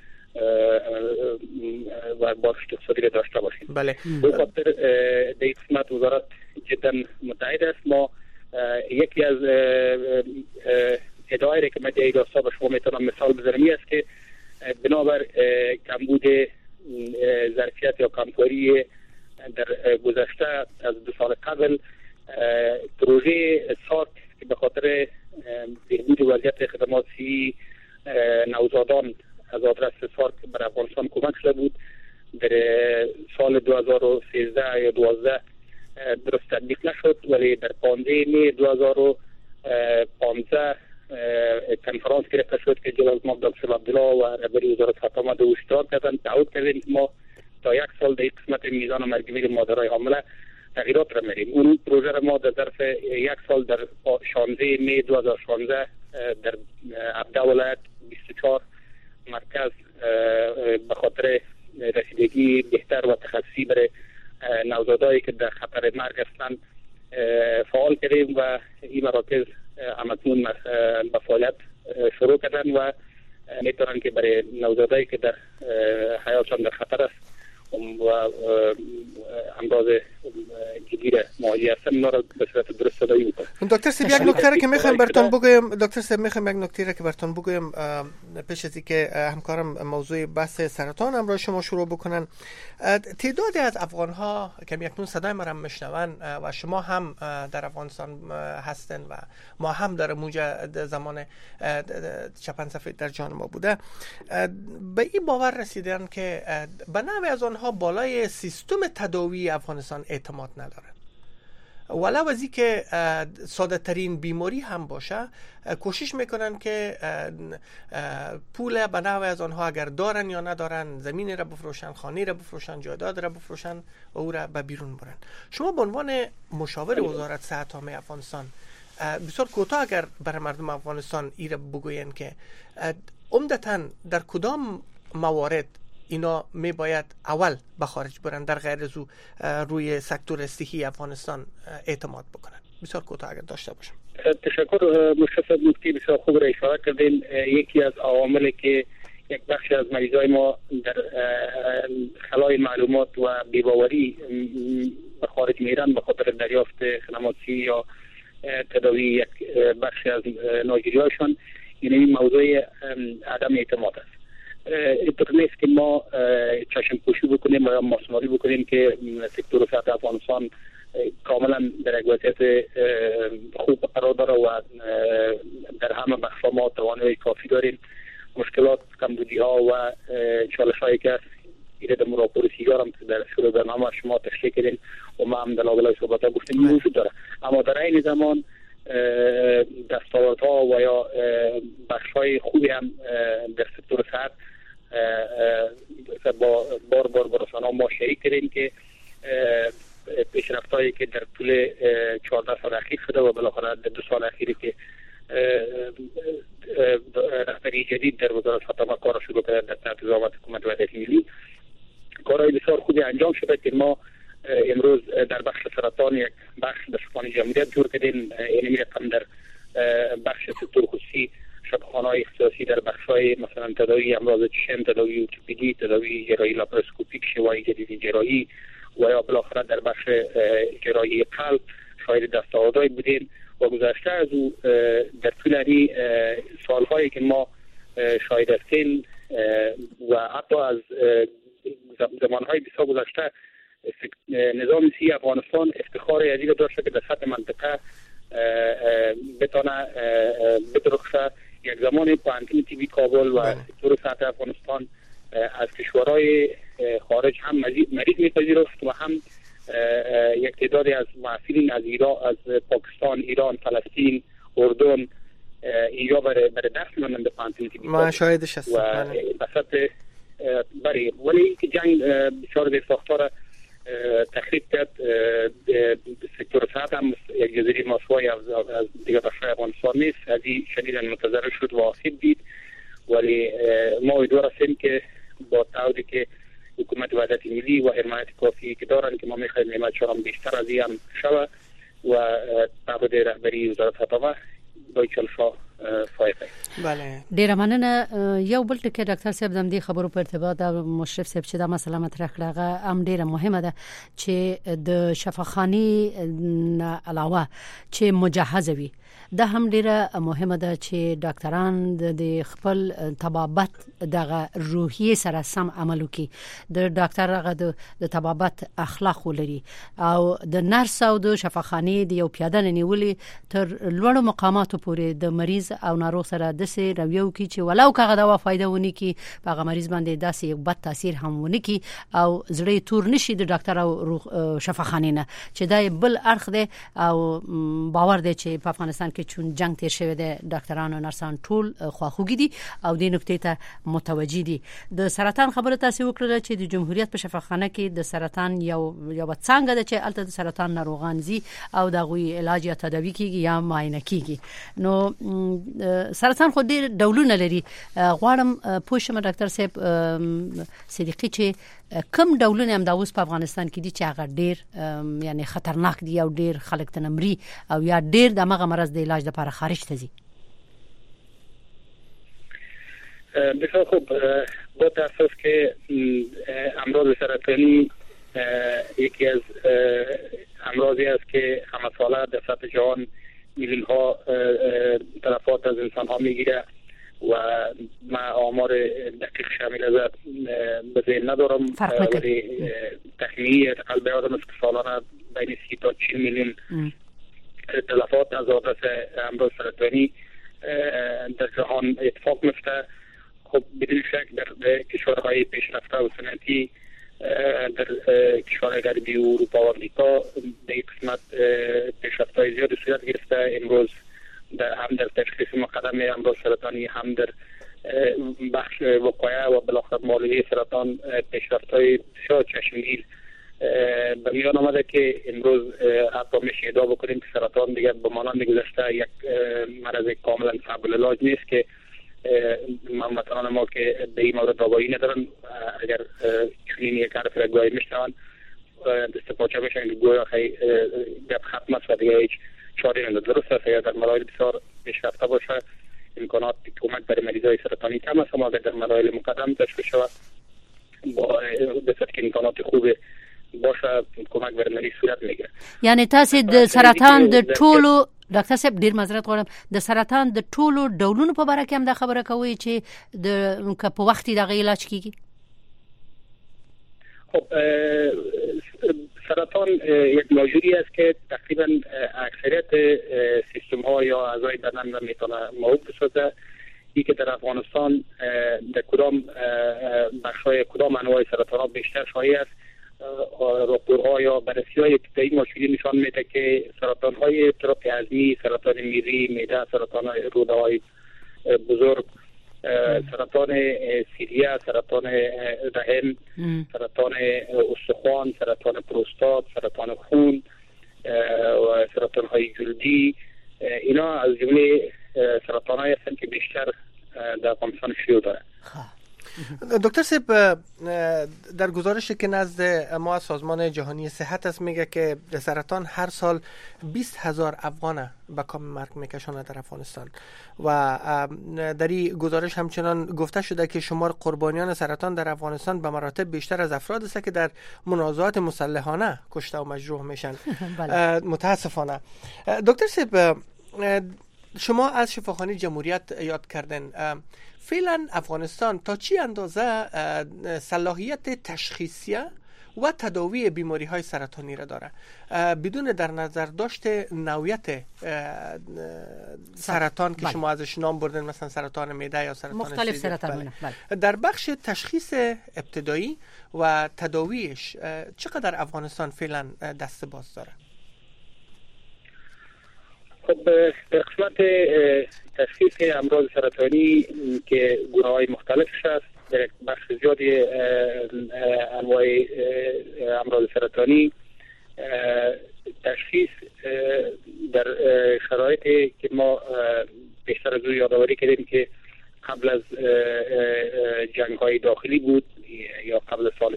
و باشد اقتصادی را داشته باشیم. بله. به خاطر در قسمت وزارت جدا متحد است. ما یکی از ادعایی که من دیگه به شما میتونم مثال بزنم است که بنابر کمبود ظرفیت یا کمکاری در گذشته از 2 سال قبل پروژه سارک که به خاطر بهبود وضعیت خدمات صحی نوزادان از آدرس سارک بر افغانستان کمک شده بود، در سال 2013 یا 12 درست تطبیق نشد، ولی در 15 می 2015 کنفرانس گرفته شد که جلال جناب دکتر عبدالله و رهبری وزارت خدمات او اشتراک کردند. تعهد کردیم که ما تا 1 سال در قسمت میزان مرگ‌میر مادرای حامله تغییرات را می‌ریم. اون پروژه را ما در ظرف 1 سال در 16 می 2016 در عبده ولایت 24 مرکز به خاطر رسیدگی بهتر و تخصصی برای نوزادایی که در خطر مرگ هستند فعال کردیم و این مراکز همکنون به فعالیت شروع کردن و میتونن که برای نوزادایی که در حیاتشان در خطر است و امراض جدی مواجه هستن اونا را به صورت درست تداوی بکنن. دکتر صاحب یک نکته را که میخوایم براتون بگویم، دکتر صاحب میخوایم یک نکته را که براتون بگویم پیش از اینکه همکارم موضوع بحث سرطان هم را شما شروع بکنن. تعدادی از افغان ها که اکنون صدای ما را میشنون و شما هم در افغانستان هستن و ما هم در موج زمان چپن سفید در جان ما بوده، به این باور رسیدن که به نوع از آنها بالای سیستم تداوی افغانستان اعتماد نداره، ولو از اینکه ساده ترین بیماری هم باشه کوشش میکنن که پول به نوع از آنها اگر دارن یا ندارن زمین را بفروشن، خانه را بفروشن، جایداد را بفروشن و او را به بیرون برن. شما به عنوان مشاور وزارت صحت عامه افغانستان بسیار کوتاه اگر برای مردم افغانستان ایره بگوین که عمدتاً در کدام موارد اینا می باید اول به خارج برن در غیر از روی سکتور صحی افغانستان اعتماد بکنن؟ بسیار کوتاه اگر داشته باشم. تشکر. مشخص نکته بسیار خوب را اشاره کردین. یکی از عواملی که یک بخش از مریضای ما در خلای معلومات و بی‌باوری به خارج میرن به خاطر دریافت خدمات صحی یا تداوی یک بخش از ناجوریاشون، یعنی موضوع عدم اعتماد است. اینطور نیست که ما چشم پوشی بکنیم و یا ماسمالی بکنیم که سکتور صحت افغانستان کاملا در یک وضعیت خوب قرار داره و در همه بخش‌ها ما توانایی کافی داریم. مشکلات، کمبودی ها و چالش هایی که ایره در راپور سیگار هم که در شروع برنامه شما تشریح کردین و ما هم در لابلای صحبت ها گفتیم موجود داره، اما در این زمان دستاوردها و یا بخش های خوبی هم در سکتور صحت با بار رسانه‌ها ما شریک کردیم که پیشرفت‌هایی که در طول 14 سال اخیر شده و بالاخره در 2 سال اخیری که رهبری جدید در وزارت خدمات کار شروع کرده در تحت نظارت حکومت وحدت ملی، کارهای بسیار خوبی انجام شده که ما امروز در بخش سرطان یک بخش در شبخانه جمهوریت جور کردیم، یعنی رقم در بخش سکتور خصوصی شبخانه‌های اختصاصی در بخش‌های مثلا تداوی امراض چشم، تداوی ارتوپدی، تداوی جراحی لاپاروسکوپیک، شیوای جدید جراحی و یا بالاخره در بخش جراحی قلب شاهد دستاوردهایی بودیم و گذشته از او در طول سال‌هایی که ما شاهد هستیم و حتی از زمان‌های بسیار گذشته نظام صحی افغانستان افتخار عزیز داشته که در سطح منطقه بتونه بدرخشه. یک زمان پانتین تیوی کابل و سکتور صحت افغانستان از کشورهای خارج هم مریض میپذیرفت و هم یک تعدادی از معافرین از ایران، از پاکستان، ایران، فلسطین، اردن اینجا برای دست می‌آمدند پانتین تیوی ما شاهدش هستیم و بساط برای ولی که جنگ بسیار به ساختار تخریب کرد. سکتور صحت هم یک جزیره ماسوایی از دیگر بخش‌های افغانستان نیست، از این شدیداً متضرر شد و آسیب دید، ولی ما امیدوار هستیم که با تعهدی که حکومت وحدت ملی و حمایت کافی که دارن که ما می‌خوایم حمایتشان بیشتر از این هم شود و تعهد رهبری وزارت خدمات با ان شاء فایده. بله ډیر مننه. یو بل ټکی ډاکټر صاحب د دې خبرو په ارتباط د مشرف صاحب چې دا مسله مطرح کړه هم ډیره مهمه ده چې د شفاخاني علاوه چې مجهز وي دا هم ډیره مهمه ده چې ډاکټران د خپل طبابت دغه روحیه سره سم عمل وکړي. د ډاکټر هغه د طبابت اخلاق ولري او د نرس او د شفاخاني د یو پیاده نیولې تر لوړ مقاماتو پورې د مریض او ناروغ سره د سي رویو کې چې ولو کغه دوا فائدہ ونی کی هغه مریض باندې داسې یو بد تاثیر هم ونی کی او زړه تور نشي د ډاکټر او شفاخاني نه چې دا بل اړخ دی او باور دی چې په افغانستان کې چون جنگ تیر شوی دی ډاکټرانو او نرسان ټول خواخوږي دي او د نقطې ته متوجي دي. د سرطان خبره تاسو وکړه چې د جمهوریت په شفاخانه کې د سرطان یو څنګه د چې الته د سرطان ناروغان زی او د غوي علاج یا تداوی کیږي یا معاینه کیږي. نو سرطان خو ډیر ډولونه لري. غواړم پوښتنه ډاکټر صاحب صدیقی چې کوم ډولونه هم د اوس په افغانستان کې دي چې هغه ډیر یعنی خطرناک دي او ډیر خلک تنمري او یا ډیر د مغه مرز د علاج لپاره خارج ته ځي. بسیار خوب. با تاسف که امراض سرطانی یکی از امراضی است که همه ساله در سطح جهان میلیون ها تلفات از انسان ها میگیره و من آمار دقیق شامل از به ذهن ندارم ولی تخمینی قلب آدم است که سالانه بین 30 تا 40 میلیون تلفات از آدرس امراض سرطانی در جهان اتفاق میفته. خب بدون شک در کشورهای پیشرفته و صنعتی در کشورهای غربی و اروپا و آمریکا در این قسمت پیشرفت‌های زیادی صورت گرفته. امروز هم در تشخیص مقدم امراض سرطانی هم در بخش وقایع و بالاخره معالجه سرطان پیشرفت‌های بسیار چشمگیر به میان آمده که امروز حتی میشه ادعا بکنیم که سرطان دیگر به مانند گذشته یک مرض کاملا صعب العلاج نیست که هموطنان ما که به این مورد آگاهی ندارن اگر چنین یک حرف را گویی میشنوند دست پاچه میشن که گویا گپ ختم است و دیگه هیچ چاره نداره. درست است اگر در مراحل بسیار پیشرفته باشه امکانات کمک برای مریضای سرطانی کم است، اما اگر در مراحل مقدم تشخیص شود با بسیار که امکانات خوب باشه کمک برای مریض صورت میگیره. یعنی تاسو د سرطان د ټولو ډاکټر صاحب ډیر معذرت غواړم د سرطان د ټولو ډولونو په اړه کې هم دا خبره کوي چې د په وخت د علاج کیږي. خب سرطان یک موضوعی است که تقریبا اکثریت سیستم ها یا اعضای بدن را میتونه معوق بسازه. این که در افغانستان در کدام بخش‌های کدام انواع سرطان ها بیشتر شایع است راپورها یا بررسی‌های ابتدایی ماشینی نشان میده که سرطان‌های اضطراب هضمی، سرطان میری، معده، سرطان‌های روده‌های بزرگ، سرطان سیریه، سرطان رحم، سرطان استخوان، سرطان پروستات، سرطان خون و سرطان‌های جلدی، اینا از جمله سرطان‌هایی هستند که بیشتر در افغانستان شیوع داره. دکتر صاحب در گزارشی که نزد ما سازمان جهانی صحت است میگه که سرطان هر سال 20,000 افغان به کام مرگ میکشونه در افغانستان و در این گزارش همچنان گفته شده که شمار قربانیان سرطان در افغانستان به مراتب بیشتر از افراد است که در منازعات مسلحانه کشته و مجروح میشن. متاسفانه. دکتر صاحب شما از شفاخانه جمهوریت یاد کردن، فعلا افغانستان تا چی اندازه صلاحیت تشخیصیه و تداوی بیماری های سرطانی را داره بدون در نظر داشت نوعیت سرطان که شما ازش نام بردن، مثلا سرطان معده یا سرطان مختلف سرطان در بخش تشخیص ابتدایی و تداویش چقدر افغانستان فعلا دست باز داره؟ خب در قسمت تشخیص امراض سرطانی که گونه‌های مختلفش است، در بخش زیادی انواع امراض سرطانی تشخیص در شرایطی که ما بیشتر از روی یادآوری کردیم که قبل از جنگ‌های داخلی بود یا قبل سال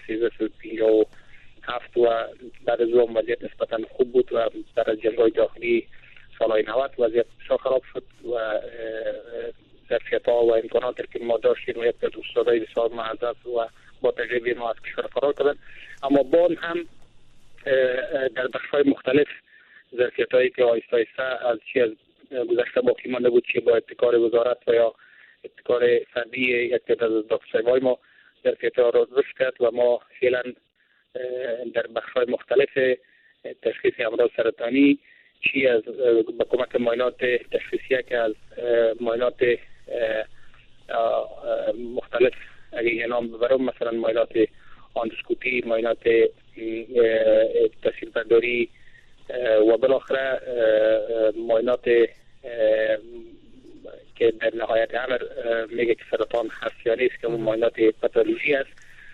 1357 و بعد از اون وضعیت نسبتاً خوب بود و بعد از جنگ‌های داخلی سالهای 90 وضعیت بسیار خراب شد و ظرفیت‌ها و امکاناتی که ما داشتیم و یک استادای بسیار معزز و با تجربه ما از کشور فرار کردن. اما باز هم در بخش‌های مختلف ظرفیت‌هایی که آهسته آهسته از چی از گذشته باقی مانده بود، چه با ابتکار وزارت و یا ابتکار فردی یک تعداد از دکترای ما ظرفیت‌ها را رشد کرد و ما فعلا در بخش‌های مختلف تشخیص امراض سرطانی چی از با کمک معاینات تشخیصی که از معاینات مختلف اگه یه نام ببرم، مثلا معاینات اندوسکوپی، معاینات تصویربرداری و بالاخره معاینات که در نهایت امر میگه که سرطان هست یا نیست که اون معاینات پاتولوژی است.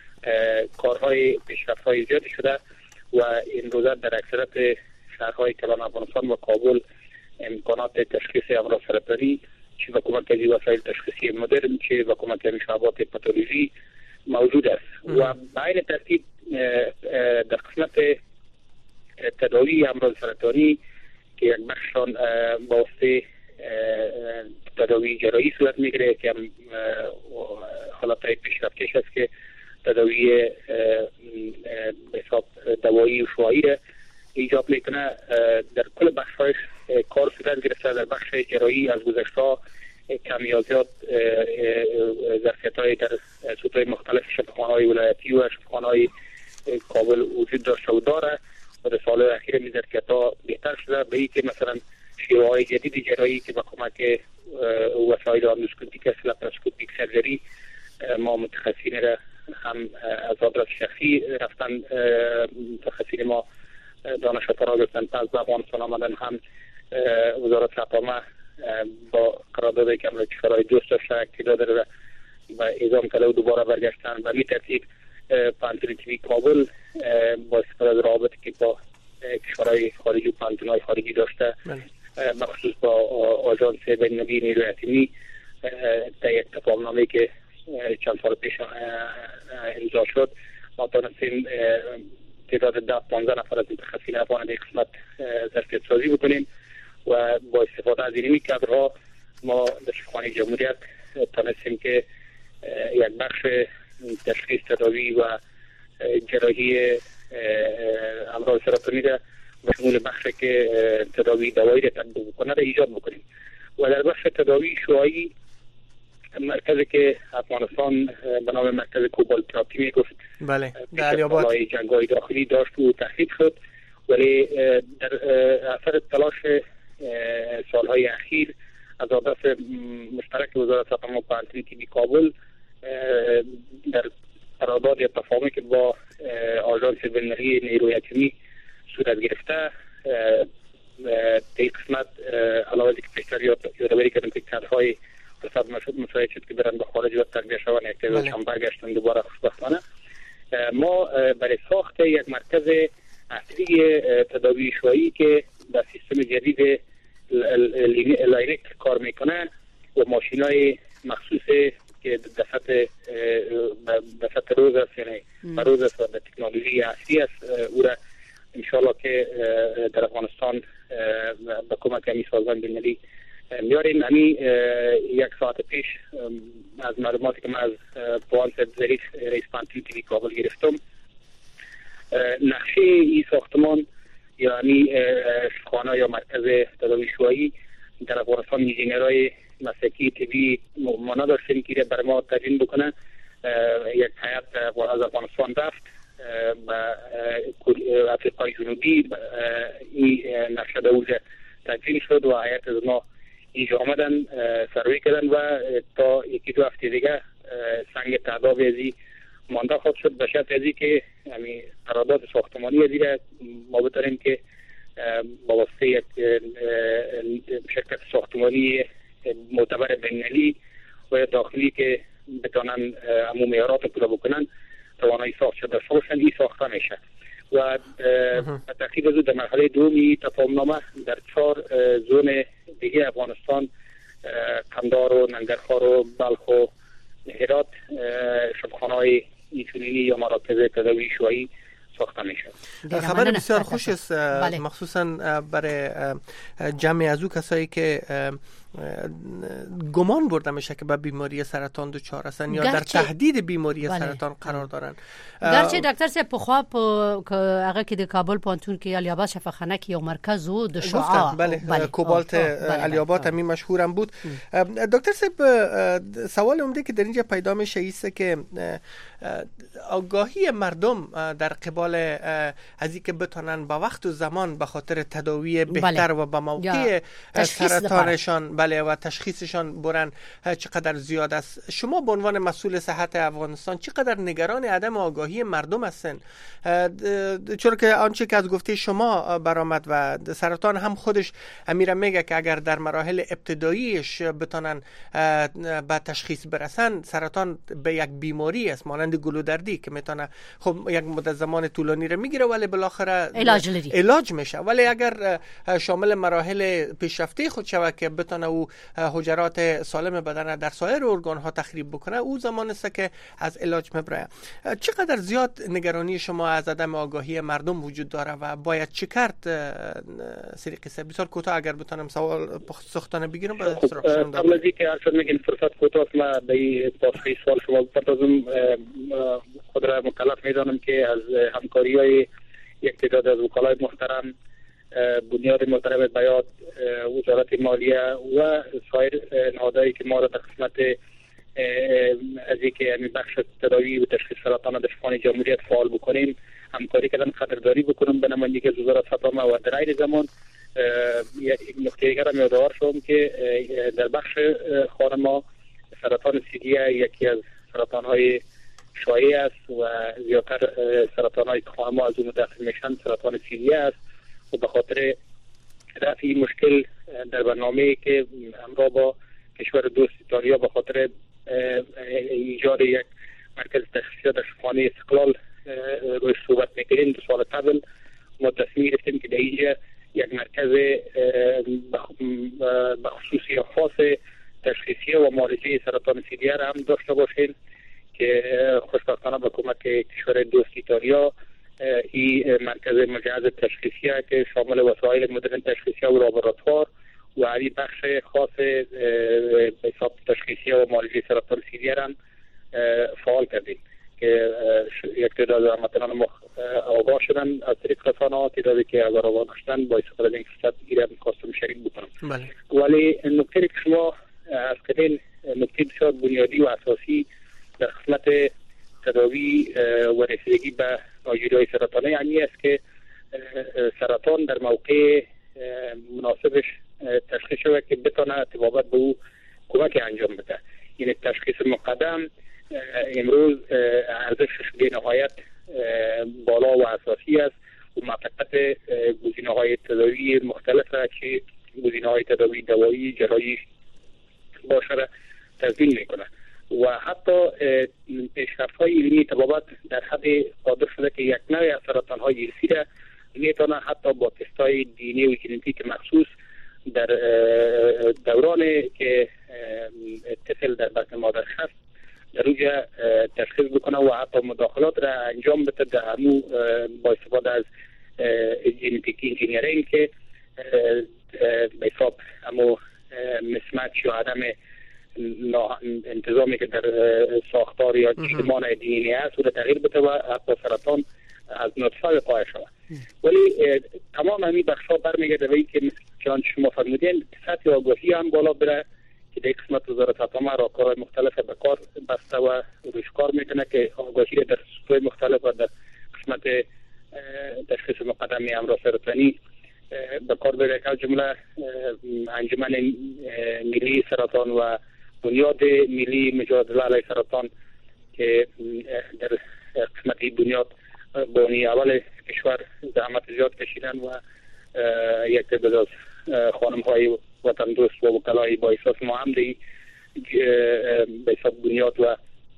کارهای پیشرفت‌های زیادی شده و این روزا در اکثریت شهرهای کلان افغانستان و کابل امکانات تشخیص امراض سرطانی چه با کمک از وسایل تشخیصی مدرن چه با کمک از مشابهات پاتولوژی موجود است و به عین ترتیب در قسمت تداوی امراض سرطانی که یک بخششان با واسطه تداوی جراحی صورت میگیره که حالتهای پیشرفته‌اش است که تداوی حساب دوایی و شعاعی ایجاب میکنه. در کل بخش‌هایش کار صورت گرفته. در بخش جراحی از گذشته کمیازیات ظرفیت‌های در سطوح مختلف شفاخانه‌های ولایتی و شفاخانه‌های کابل وجود داشته و داره و در سال اخیر این ظرفیت‌ها بهتر شده به اینکه مثلا شیوه‌های جدید جراحی که با کمک وسایل اندوسکوپیک لپاروسکوپیک سرجری ما متخصصین را هم از آدرس شخصی رفتن متخصصین ما دانشگاه را گرفتن پس به افغانستان آمدن، هم وزارت سپامه با قراردادی که امروز کشورهای دوست داشته اقتدا داره و اعزام کرده و دوباره برگشتن و می ترتیب پانتون تیوی کابل با استفاده از روابطی که با کشورهای خارجی و پانتونهای خارجی داشته مخصوص با آژانس بین‌المللی نیروی اتمی در یک تفاهمنامه‌ای که چند سال پیش امضا شد ما تونستیم تعداد 10-15 نفر از متخصصین افغان در قسمت ظرفیت سازی بکنیم و با استفاده از این کادرها ما در شفاخانه جمهوریت تونستیم که یک بخش تشخیص تداوی و جراحی امراض سرطانی را به شمول بخشی که تداوی دوایی را تطبیق بکنه را ایجاد بکنیم و در بخش تداوی شعاعی مرکزی که افغانستان به نام مرکز کوبالت تراپی میگفت بله در علی‌آباد جنگ‌های داخلی داشت و تحقیق شد ولی در اثر تلاش سالهای اخیر از آدرس مشترک وزارت سپما و پانتون تیوی کابل در قرارداد یا تفاهمی که با آژانس بین‌المللی نیروی اتمی صورت گرفته در قسمت علاوه از که پیشتر یادآوری کردم که کادرهای حساب مساعد شد که برن به خارج و تربیه شوند یک تعدادشان برگشتن دوباره خوشبختانه. ما برای ساخت یک مرکز اصلی تداوی شعاعی که در سیستم جدید لاینک کار میکنه و ماشینای مخصوص که دفعت روز است یعنی روز است و در تکنولوژی اصلی است او را انشاءالله که در افغانستان به کمک همی سازمان بین‌المللی میاریم. همین یک ساعت پیش از معلوماتی که من از پوان صاحب ظریف رئیس پانتون تیوی کابل گرفتم نقشه این ساختمان یعنی شفاخانه یا مرکز تداوی شعاعی در افغانستان انجینرهای مسلکی طبی ما نداشتیم که برای ما تدوین بکنه. یک هیئت از افغانستان رفت و افریقای جنوبی این نقشه دوزه تدوین شد و هیئت از ما اینجا آمدن سروی کردن و تا یکی دو هفته دیگه سنگ تعداد ازی مانده خود شد به شرط ازی که قرارداد ساختمانی ازی را ما بتاریم که با واسطه یک شرکت ساختمانی معتبر بین‌المللی و داخلی که بتانن همون معیارات رو پورا بکنن توانایی ساخت شده باشند این ساخته میشه و تقریبا زود در مرحله دومی تفاهمنامه در 4 زون دیگه افغانستان قندار و ننگرخار و بلخ و هرات شفاخانه‌های اینچنینی یا مراکز تداوی شعاعی ساخته میشه. خبر بسیار خوش است، مخصوصا برای جمع از او کسایی که گمان برده میشه که به بیماری سرطان دچار هستند یا در تهدید بیماری سرطان قرار دارن. گرچه دکتر صاحب په خوا که هغه کې د کابل پانتون کې الیاباد شفاخانه کې یو مرکز و د شعاع کوبالت الیاباد همین مشهورم بود. دکتر صاحب سوال عمده که در اینجا پیدا میشه ایست که آگاهی مردم در قبال از اینکه بتونن با وقت و زمان به خاطر تداوی بهتر و به موقع سرطانشان و تشخیصشان برن چقدر زیاد است. شما به عنوان مسئول صحت افغانستان چقدر نگران عدم آگاهی مردم هستن؟ چون که آنچه که از گفته شما برآمد و سرطان هم خودش امیرم میگه که اگر در مراحل ابتداییش بتونن به تشخیص برسن، سرطان به یک بیماری است مانند گلودردی که میتونه خب یک مدت زمان طولانی رو میگیره ولی بالاخره علاج میشه، ولی اگر شامل مراحل پیشرفته خود شود که بتونه او حجرات سالم بدن در سایر ارگان ها تخریب بکنه، او زمان است که از علاج میبره. چقدر زیاد نگرانی شما از عدم آگاهی مردم وجود داره و باید چه کرد؟ سری قصه بسیار کوتاه اگر بتونم سوال سختانه بگیرم قبل از اینکه ارشد میگین فرصت کوتاه ما به پاسخی سوال شما بپردازم. خود را مکلف میدانم که از همکاری‌های یک تعداد از وکلای محترم، بنیاد محترم بیات، وزارت مالیه و سایر نهادهایی که ما را در قسمت از اینکه همین بخش تداوی و تشخیص سرطان در شان جمهوریت فعال بکنیم همکاری کردن، خطرداری بکنم به نمایندگی از وزارت فاطمه و در این زمان یک نکته دیگر هم یادآور شدم که در بخش خانه ما سرطان سیدیه یکی از سرطان‌های شایع است و زیادتر سرطان‌های که خانه ما از اون متأثر میشن سرطان سیدیه است و به خاطر رفع این مشکل در برنامه‌ای که همراه با کشور دوست ایتالیا به خاطر ایجاد یک مرکز تشخیصی در شفاخانه استقلال روی صحبت میکنیم. 2 سال قبل ما تصمیم گرفتیم که در اینجا یک مرکز بخصوصی خاص تشخیصی و معالجه سرطان سیدیه را هم داشته باشیم که خوشبختانه با کمک کشور دوست ایتالیا این مرکز مجهز تشخیصی که شامل وسایل مدرن تشخیصی و لابراتوار و این بخش خاص به حساب تشخیصی و معالجه سرطان سیدیه را فعال کردیم که یک تعداد هموطنان ما آگاه شدن از طریق رسانه‌ها، تعدادی که اگر آگاه نشدن با استفاده از این فرصت ایران می‌خواستم شریک بکنم. ولی نکته که شما از کردین نکته بسیار بنیادی و اساسی در قسمت تداوی و رسیدگی به ناجوری‌های سرطانی یعنی است که سرطان در موقع مناسبش تشخیص شود که بتونه تبابت به او کمک انجام بده. یعنی تشخیص مقدم امروز ارزشش به نهایت بالا و اساسی است و موفقیت گزینه‌های تداوی مختلف را که گزینه‌های تداوی دوایی جراحی باشه تضمین میکنه و حتی پیشرفت‌های علمی طبابت در حد قادر شده که یک نوع از سرطان‌های ارثی را میتونه حتی با تست‌های دی و ژنتیک مخصوص در دوران که طفل در بطن مادر هست در اونجا تشخیص بکنه و حتی مداخلات را انجام بده در همو با استفاده از ژنتیک انجینیرینگ که به حساب همو مسمچ یا عدم انتظامی که در ساختار یا چیدمان دی ان ای است و تغییر بده و حتی سرطان از نطفه قایع شود. ولی تمام همین بخش‌ها برمیگرده به اینکه چون شما فرمودین سطح آگاهی هم بالا بره که در قسمت وزارت فاطمه راهکارهای مختلف به کار بسته و روش کار میکنه که آگاهی در سطوح مختلف و در قسمت تشخیص مقدمی امراض سرطانی به کار بره. از جمله انجمن ملی سرطان و بنیاد ملی مجادله علیه سرطان که در قسمت بنیاد بانی اول کشور زحمت زیاد کشیدن و یک تعداد از خانم‌های وطن دوست و وکلای با احساس ما هم دی به حساب بنیاد و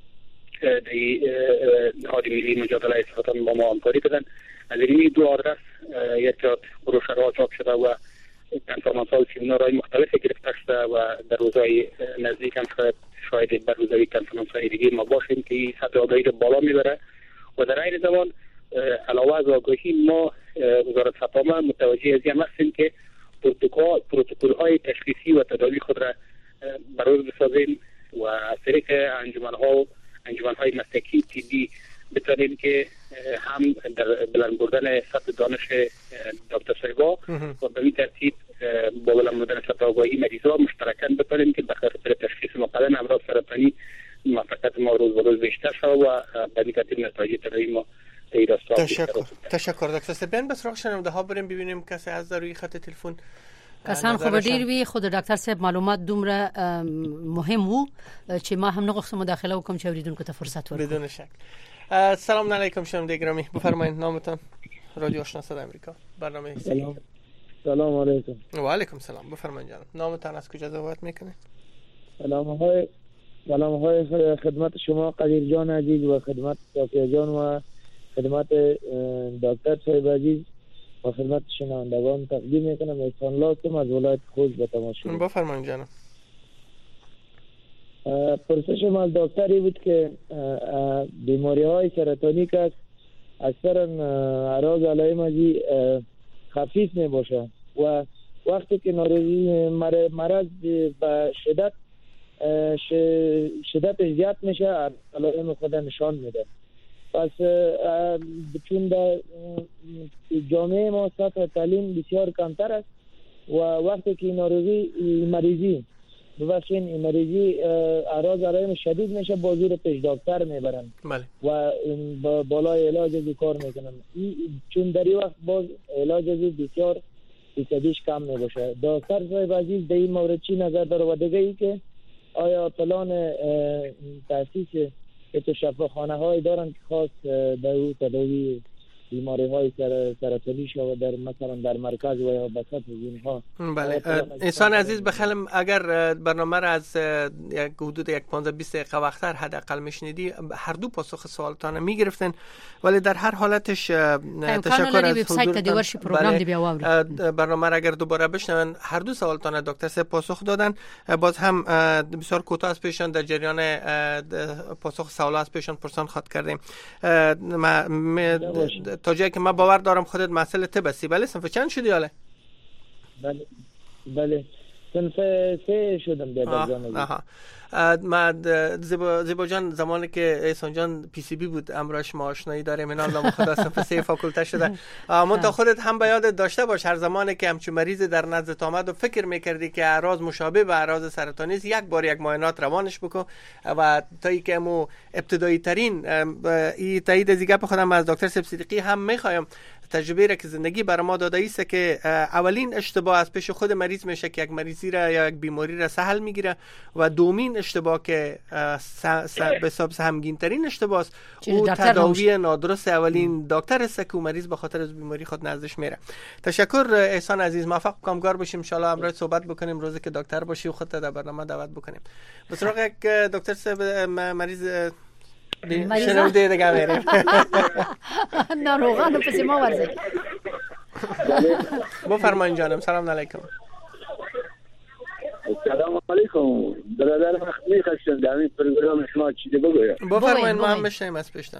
دی نهاد ملی مجادله سرطان با ما همکاری کردن. از این 2 آدرس یک جات بروشر ها چاپ شده و کنفرانس ها و سیمینارهای مختلفی گرفته شده و در روزهای نزدیک هم شاید بر روزهای کنفرانس های دیگه ما باشیم که این سطح آگاهی رو بالا میبره و در این زمان علاوه از آگاهی ما وزارت سپاه متوجه از این هستیم که پروتکل های تشخیصی و تداوی خود را برآورد بسازیم و از طریق انجمن های مسلکی طبی بتوانیم که هم در بلند بردن سطح دانش دکتر صاحبا و به این ترتیب با بلند بردن سطح آگاهی مریضا مشترکاً بتوانیم که به خاطر تشخیص مقدم امراض سرطانی موفقیت ما روز به روز بیشتر شد و به این ترتیب نتایج تداوی ما تشکر دکتر صاحب. بیان به سراغ شنونده ها بریم ببینیم کسی از روی خط تلفن کسان خو ډیر وی خود ډاکټر صاحب معلومات دومره مهم وو چې ما هم نغوښتم مداخله وکم چې اوریدونکو ته فرصت ورکړم. بدون شک. سلام علیکم شنونده گرامی، بفرمایید نامتان. رادیو آشنا صدای آمریکا برنامه سلام علیکم. و علیکم سلام، بفرمایید جناب. نامتان از کجا صحبت میکنید؟ سلام های خدمت شما قدیر جان عزیز و خدمت صافیه جان و خدمت دکتر صاحب عزیز و خدمت شنوندگان تقدیم میکنم. احسان لازم از ولایت خوج به تماشا. بفرمایید جناب. پرسشم از دکتری بود که بیماری های سرطانی که اکثرا اعراض علائم ازی خفیف می باشه و وقتی که مرض به شدت زیاد میشه علائم خود نشان میده. پس چون در جامعه ما سطح تعلیم بسیار کمتر است و وقتی که مریضی اعراض علائم شدید میشه با زیر پیش دکتر میبرن و بالای علاج ازی کار میکنن. چون در این وقت باز علاج ازی بسیار فیصدیش کم میباشه. دکتر صاحب عزیز در این مورد چی نظر داره و دیگه ای که آیا پلان تاسیس شفاخانه های دارن که خاص در او تداوی بیماری های سرطانی شود در مثلا در مرکز و یا بسط اینها؟ بله. انسان عزیز بخلم اگر برنامه را از یک حدود 15-20 دقیقه وقتر حداقل میشنیدی هر دو پاسخ سوالتان میگرفتن، ولی در هر حالتش تشکر از حضورتان. برنامه را اگر دوباره بشنون هر دو سوالتان دکتر صاحب پاسخ دادن. باز هم بسیار کوتاه از پیشان در جریان پاسخ سوالات از پیشان پرسان خواهد کردیم. تا جایی که من باور دارم خودت مسئله طب هستی. بله صنف چند شدی حاله؟ بله صنف 3 شدم بیادر جان. ما زیبا جان زمانی که احسان جان پی سی بی بود امروز ما آشنایی داریم. اینا الله خدا صنف 3 فاکولته شده. منتها خودت هم به یادت داشته باش هر زمانی که همچون مریض در نزدت آمد و فکر میکردی که اعراض مشابه به اعراض سرطانی است، یک بار یک معاینات روانش بکن و تا ای که مو ابتدایی ترین این تایید از دیگه خودم از دکتر صدیقی هم میخوایم تجربه را که زندگی بر ما داده است که اولین اشتباه از پیش خود مریض میشه که یک مریضی را یا یک بیماری را سهل میگیره و دومین اشتباه که به حساب سهمگین ترین اشتباه است او تداوی نادرست اولین دکتر است که مریض به خاطر از بیماری خود نزدش میره. تشکر احسان عزیز، موفق و کامگار باشیم. ان شاء الله امروز صحبت بکنیم روزی که دکتر باشی و خودت در برنامه دعوت بکنیم. به سراغ یک دکتر صاحب مریض شنونده دیگه میریم. ناروغانو پس ما ورزه. بفرمایید جانم. سلام علیکم. سلام علیکم. برادر مخمی خواستم در این پروگرام شما چیزی بگویم. بفرمایید ما هم بشنیم از پیشتن.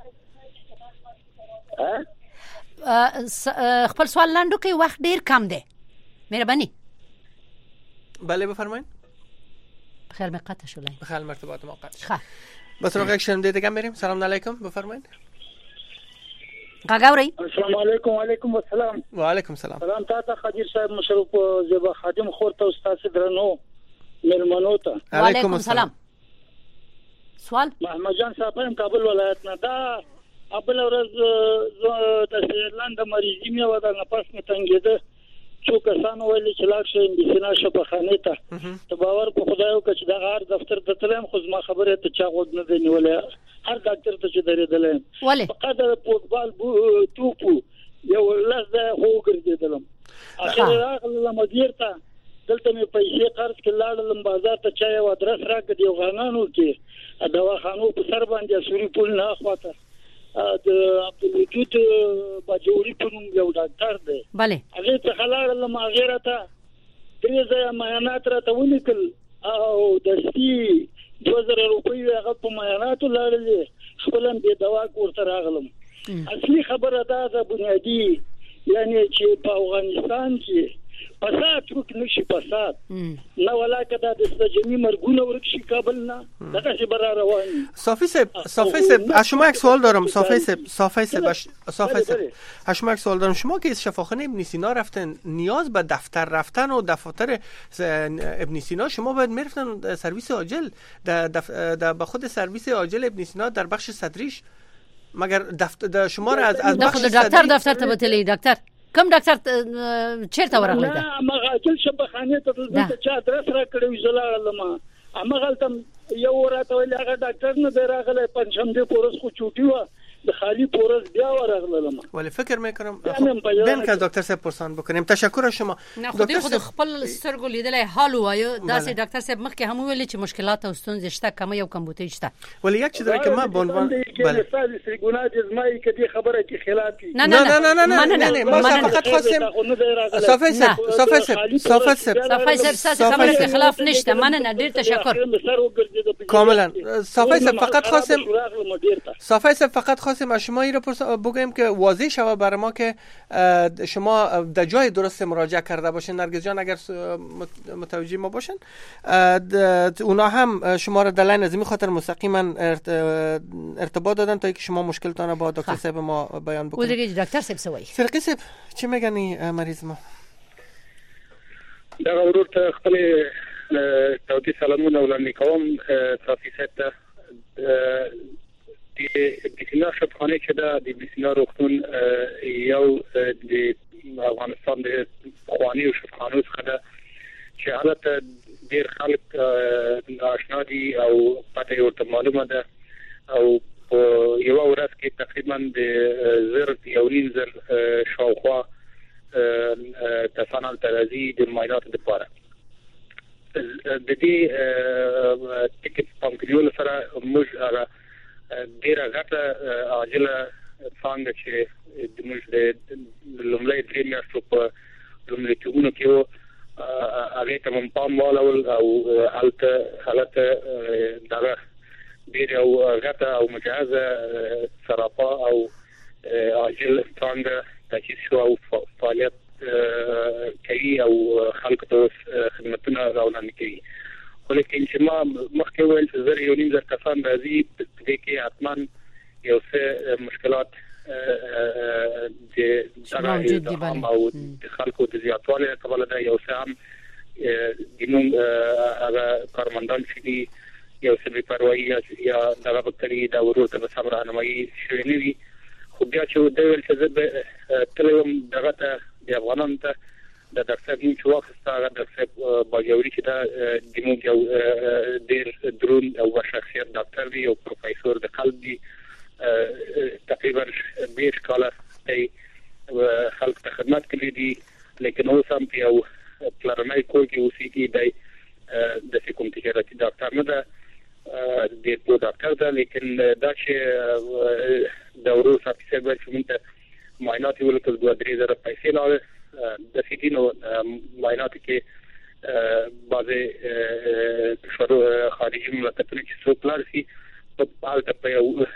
خپل سوال لاندو کې وخت ډیر کم دی. مهرباني. بله بفرمایید. بخیر مقطع شو لای. بخیر مرتبات موقت. خب. با سراغ یک شنونده دیگه میریم. سلام علیکم. بفرمایید. غاغوري. السلام علیکم. و علیکم السلام. و علیکم سلام. سلام تاسو خدیر صاحب مشرف زبا خادم خورته استاد درنو ملمنو ته. علیکم السلام. سوال محمد جان صاحب هم کابل ولایت نه دا ابل ورځ د سیرلاند مریضی مې و د نفس مې تنګېده څو کسانو ویل چې لاړ شم د سینا شفاخانه ته ته باور په خدای او چې د غار دفتر ته تلم خو ما خبره ته چا غوډ نه دی نیولې هر ډاکټر ته چې درېدل فقط د فوټبال توپو یو لږ هو ګرځیدلم اخر راغلم مدیر ته دلته مې پیسې قرض کې لاړم بازار ته چا یو ادرس راکړ دی غانانو کې دواخانو په سر باندې سوري پول نه اخواته د عبدالوجود باجوري په نوم یو ډاکټر دی. بله هغه ته خلاړم هغه ته درې ځای معاینات راته ولیکل او د 2000 روپۍ هغه په معایناتو لاړلې خپل هم د دوا ورته راغلم اصلي خبره دا بنیادی یعنی چې په افغانستان کې فساد ورک نشي فساد نه ولاکه د استجمی مرګونه ورک شي کابل نه دغه څه بر رواني صافی صاحب شما یک سوال دارم. صافی صاحب شما یک سوال دارم. شما که شفاخانه ابن سینا رفتن نیاز به دفتر رفتن و دفاتر ابن سینا شما باید میرفتن سرویس عاجل به خود سرویس عاجل ابن سینا در بخش صدریش مگر شما را از بخش دفتر ته بتلی دکتر کوم ډاکټر چیرته ورغلی دا هغه چې شبخانه ته د چا درس را کړی زلا لما هغه تم یو ورته ویل هغه ډاکټر نه دراغله پنځم دې پورس خو چوټي و د خالی پورس بیا ورغله لما ولی فکر میکنم بین که دکتر صاحب پرسان بکنیم. تشکر از شما. دکتر خود خپل سترګو لیدلای حال وایو داسې ډاکټر صاحب مخکې هم ویل چې مشکلات او ستونزې شته کمه یو کمبوتې شته ولی یک چیز که ما به عنوان بله سرګونات زمای کدي خبره کې خلافي نه ما فقط خواستم صافی صاحب خبره کې خلاف نشته. مننه ډیر تشکر. کاملا صافی صاحب فقط خواستم از شما این رو بگویم که واضح شود برای ما که شما در جای درست مراجعه کرده باشین. نرگس جان اگر متوجه ما باشن اونا هم شما را در لین از این خاطر مستقیما ارتباط دادن تا اینکه شما مشکلتان با دکتر صاحب ما بیان بکنید. وزیر دکتر صاحب سوای فرقی صاحب چی میگنی مریض ما؟ دا ورور ته خپل توتی سلامونه ولنی کوم صافی صاحب د بسینا شفخانه چې دا د بسینا روغتون یو د افغانستان د خواني او شفخانو څخه ده چې حالت ډیر خلک آشنا دي او پته ورته معلومه ده او یو ورځ کې تقریبا د زر شاوخوا کسان ترازی د معاینات لپاره د دې ټیکټ پمپیول سره موږ هغه ډیره غټه عاجله څنګه چې د موږ د لومړی درې میاشتو په لومړیتوبونو کې وو هغه ته مونږ پام ولاول او حالت دغه ډیره غټه او مجهزه سراپا او عاجل څنګه تاسیس شو او فعالیت کوي او خلکو ته خدمتونه راوړاندې کوي. ولیکن چې ما مخکې ویل چې زر یو نیم زر کسان راځي په دې کې حتما یو څه مشکلات د دغه او د خلکو د زیاتوالي کبل ده یو څه هم ګینون هغه کارمندان چې دي یو څه بې پروايي یا دغه بکتري دا ورور ته سم راهنمایي شوی نه وي. خو بیا چې د ویل چې زه تلم دغه ته د افغانانو ته د ډاکټر نیم چې واخسته هغه ډاکټر باجوري چې دا د موږ یو ډېر درون او شخصیت ډاکټر دی او پروفیسور د قلب دی تقریبا 20 کاله دی خلک ته خدمت کوي دي لیکن اوس هم یو پلانای کول کې اوسېږي دی د کوم تجارتي ډاکټر نه ده د پرو ډاکټر ده لیکن دا چې د ورو ساتي سره چې موږ معاینات ولکل 2-3 پیسې لاله د سیدینو معاینات کې بعضی شروع خارجي ملاتړ چې څو پلارسي په حالت په $1,000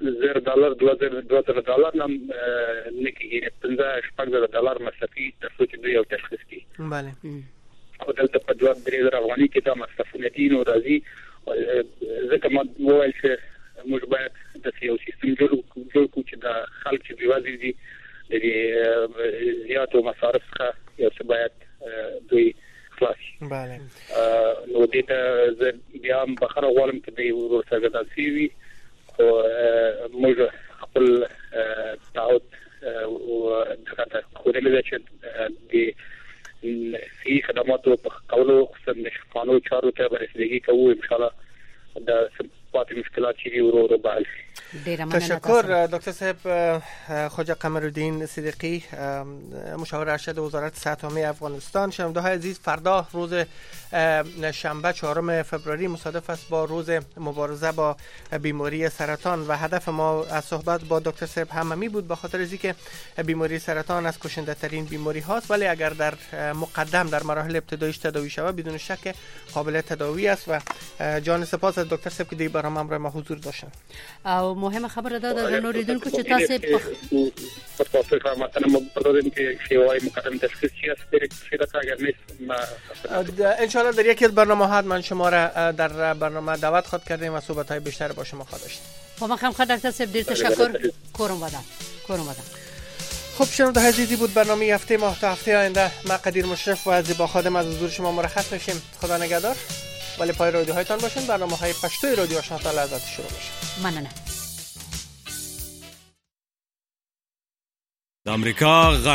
$2,000 نام نکیږي $15,000 مصرفي ترڅو چې دوی یو تشخیص کړي. بله او دلته په 2-3 افغاني کې دا مصرفونه دي نو راځي ځکه ما وویل چې موږ باید د یو سیستم جوړ کړو چې د خلک چې بيوازي دي د زیاتو مصارف څخه یو څه باید دوی خلاص. بله نو دې ته بیا هم بخره غواړم چې دوی ورسره وي خو موږ خپل تعهد او دغه خورلې چې د فی خدماتو په کولو خصوصا د قانون چارو ته برسېږي کوو ان شاء الله د پاتې مشکلات چې ورو به تشکر دکتر صاحب. خواجه قمرالدین صدیقی مشاور ارشد وزارت صحت عامه افغانستان. شنونده‌های عزیز فردا روز شنبه 4 فوریه مصادف است با روز مبارزه با بیماری سرطان و هدف ما از صحبت با دکتر صاحب هممی بود به خاطر اینکه بیماری سرطان از کشنده ترین بیماری هاست ولی اگر در مقدم در مراحل ابتداییش تداوی شود بدون شک قابل تداوی است و جان سپاس از دکتر صاحب که دی برنامه ما حضور داشتن. او یو مهمه خبره ده د نوریدونکو چې تاسو په تاسو سره مثلا مبادرین که سیوای مقدم تشخیصی است که اگر نیست ان شاء الله در یکی از برنامه‌ها من شما را در برنامه دعوت خود کردیم و صحبت‌های بیشتر با شما خواهد داشتیم. خب خیلی خوب دکتر صاحب، دیر تشکر. کورم بدم. خب شنونده عزیزی بود برنامه هفته ما تا هفته آینده. ما قدیر مشرف و زیبا خادم از حضور شما مرخص میشیم. خدا نگهدار. ولی پای رادیوهایتان باشین. برنامه‌های پشتوی رادیو آشنا تا لحظات شروع میشه. ممنونم. آمریکا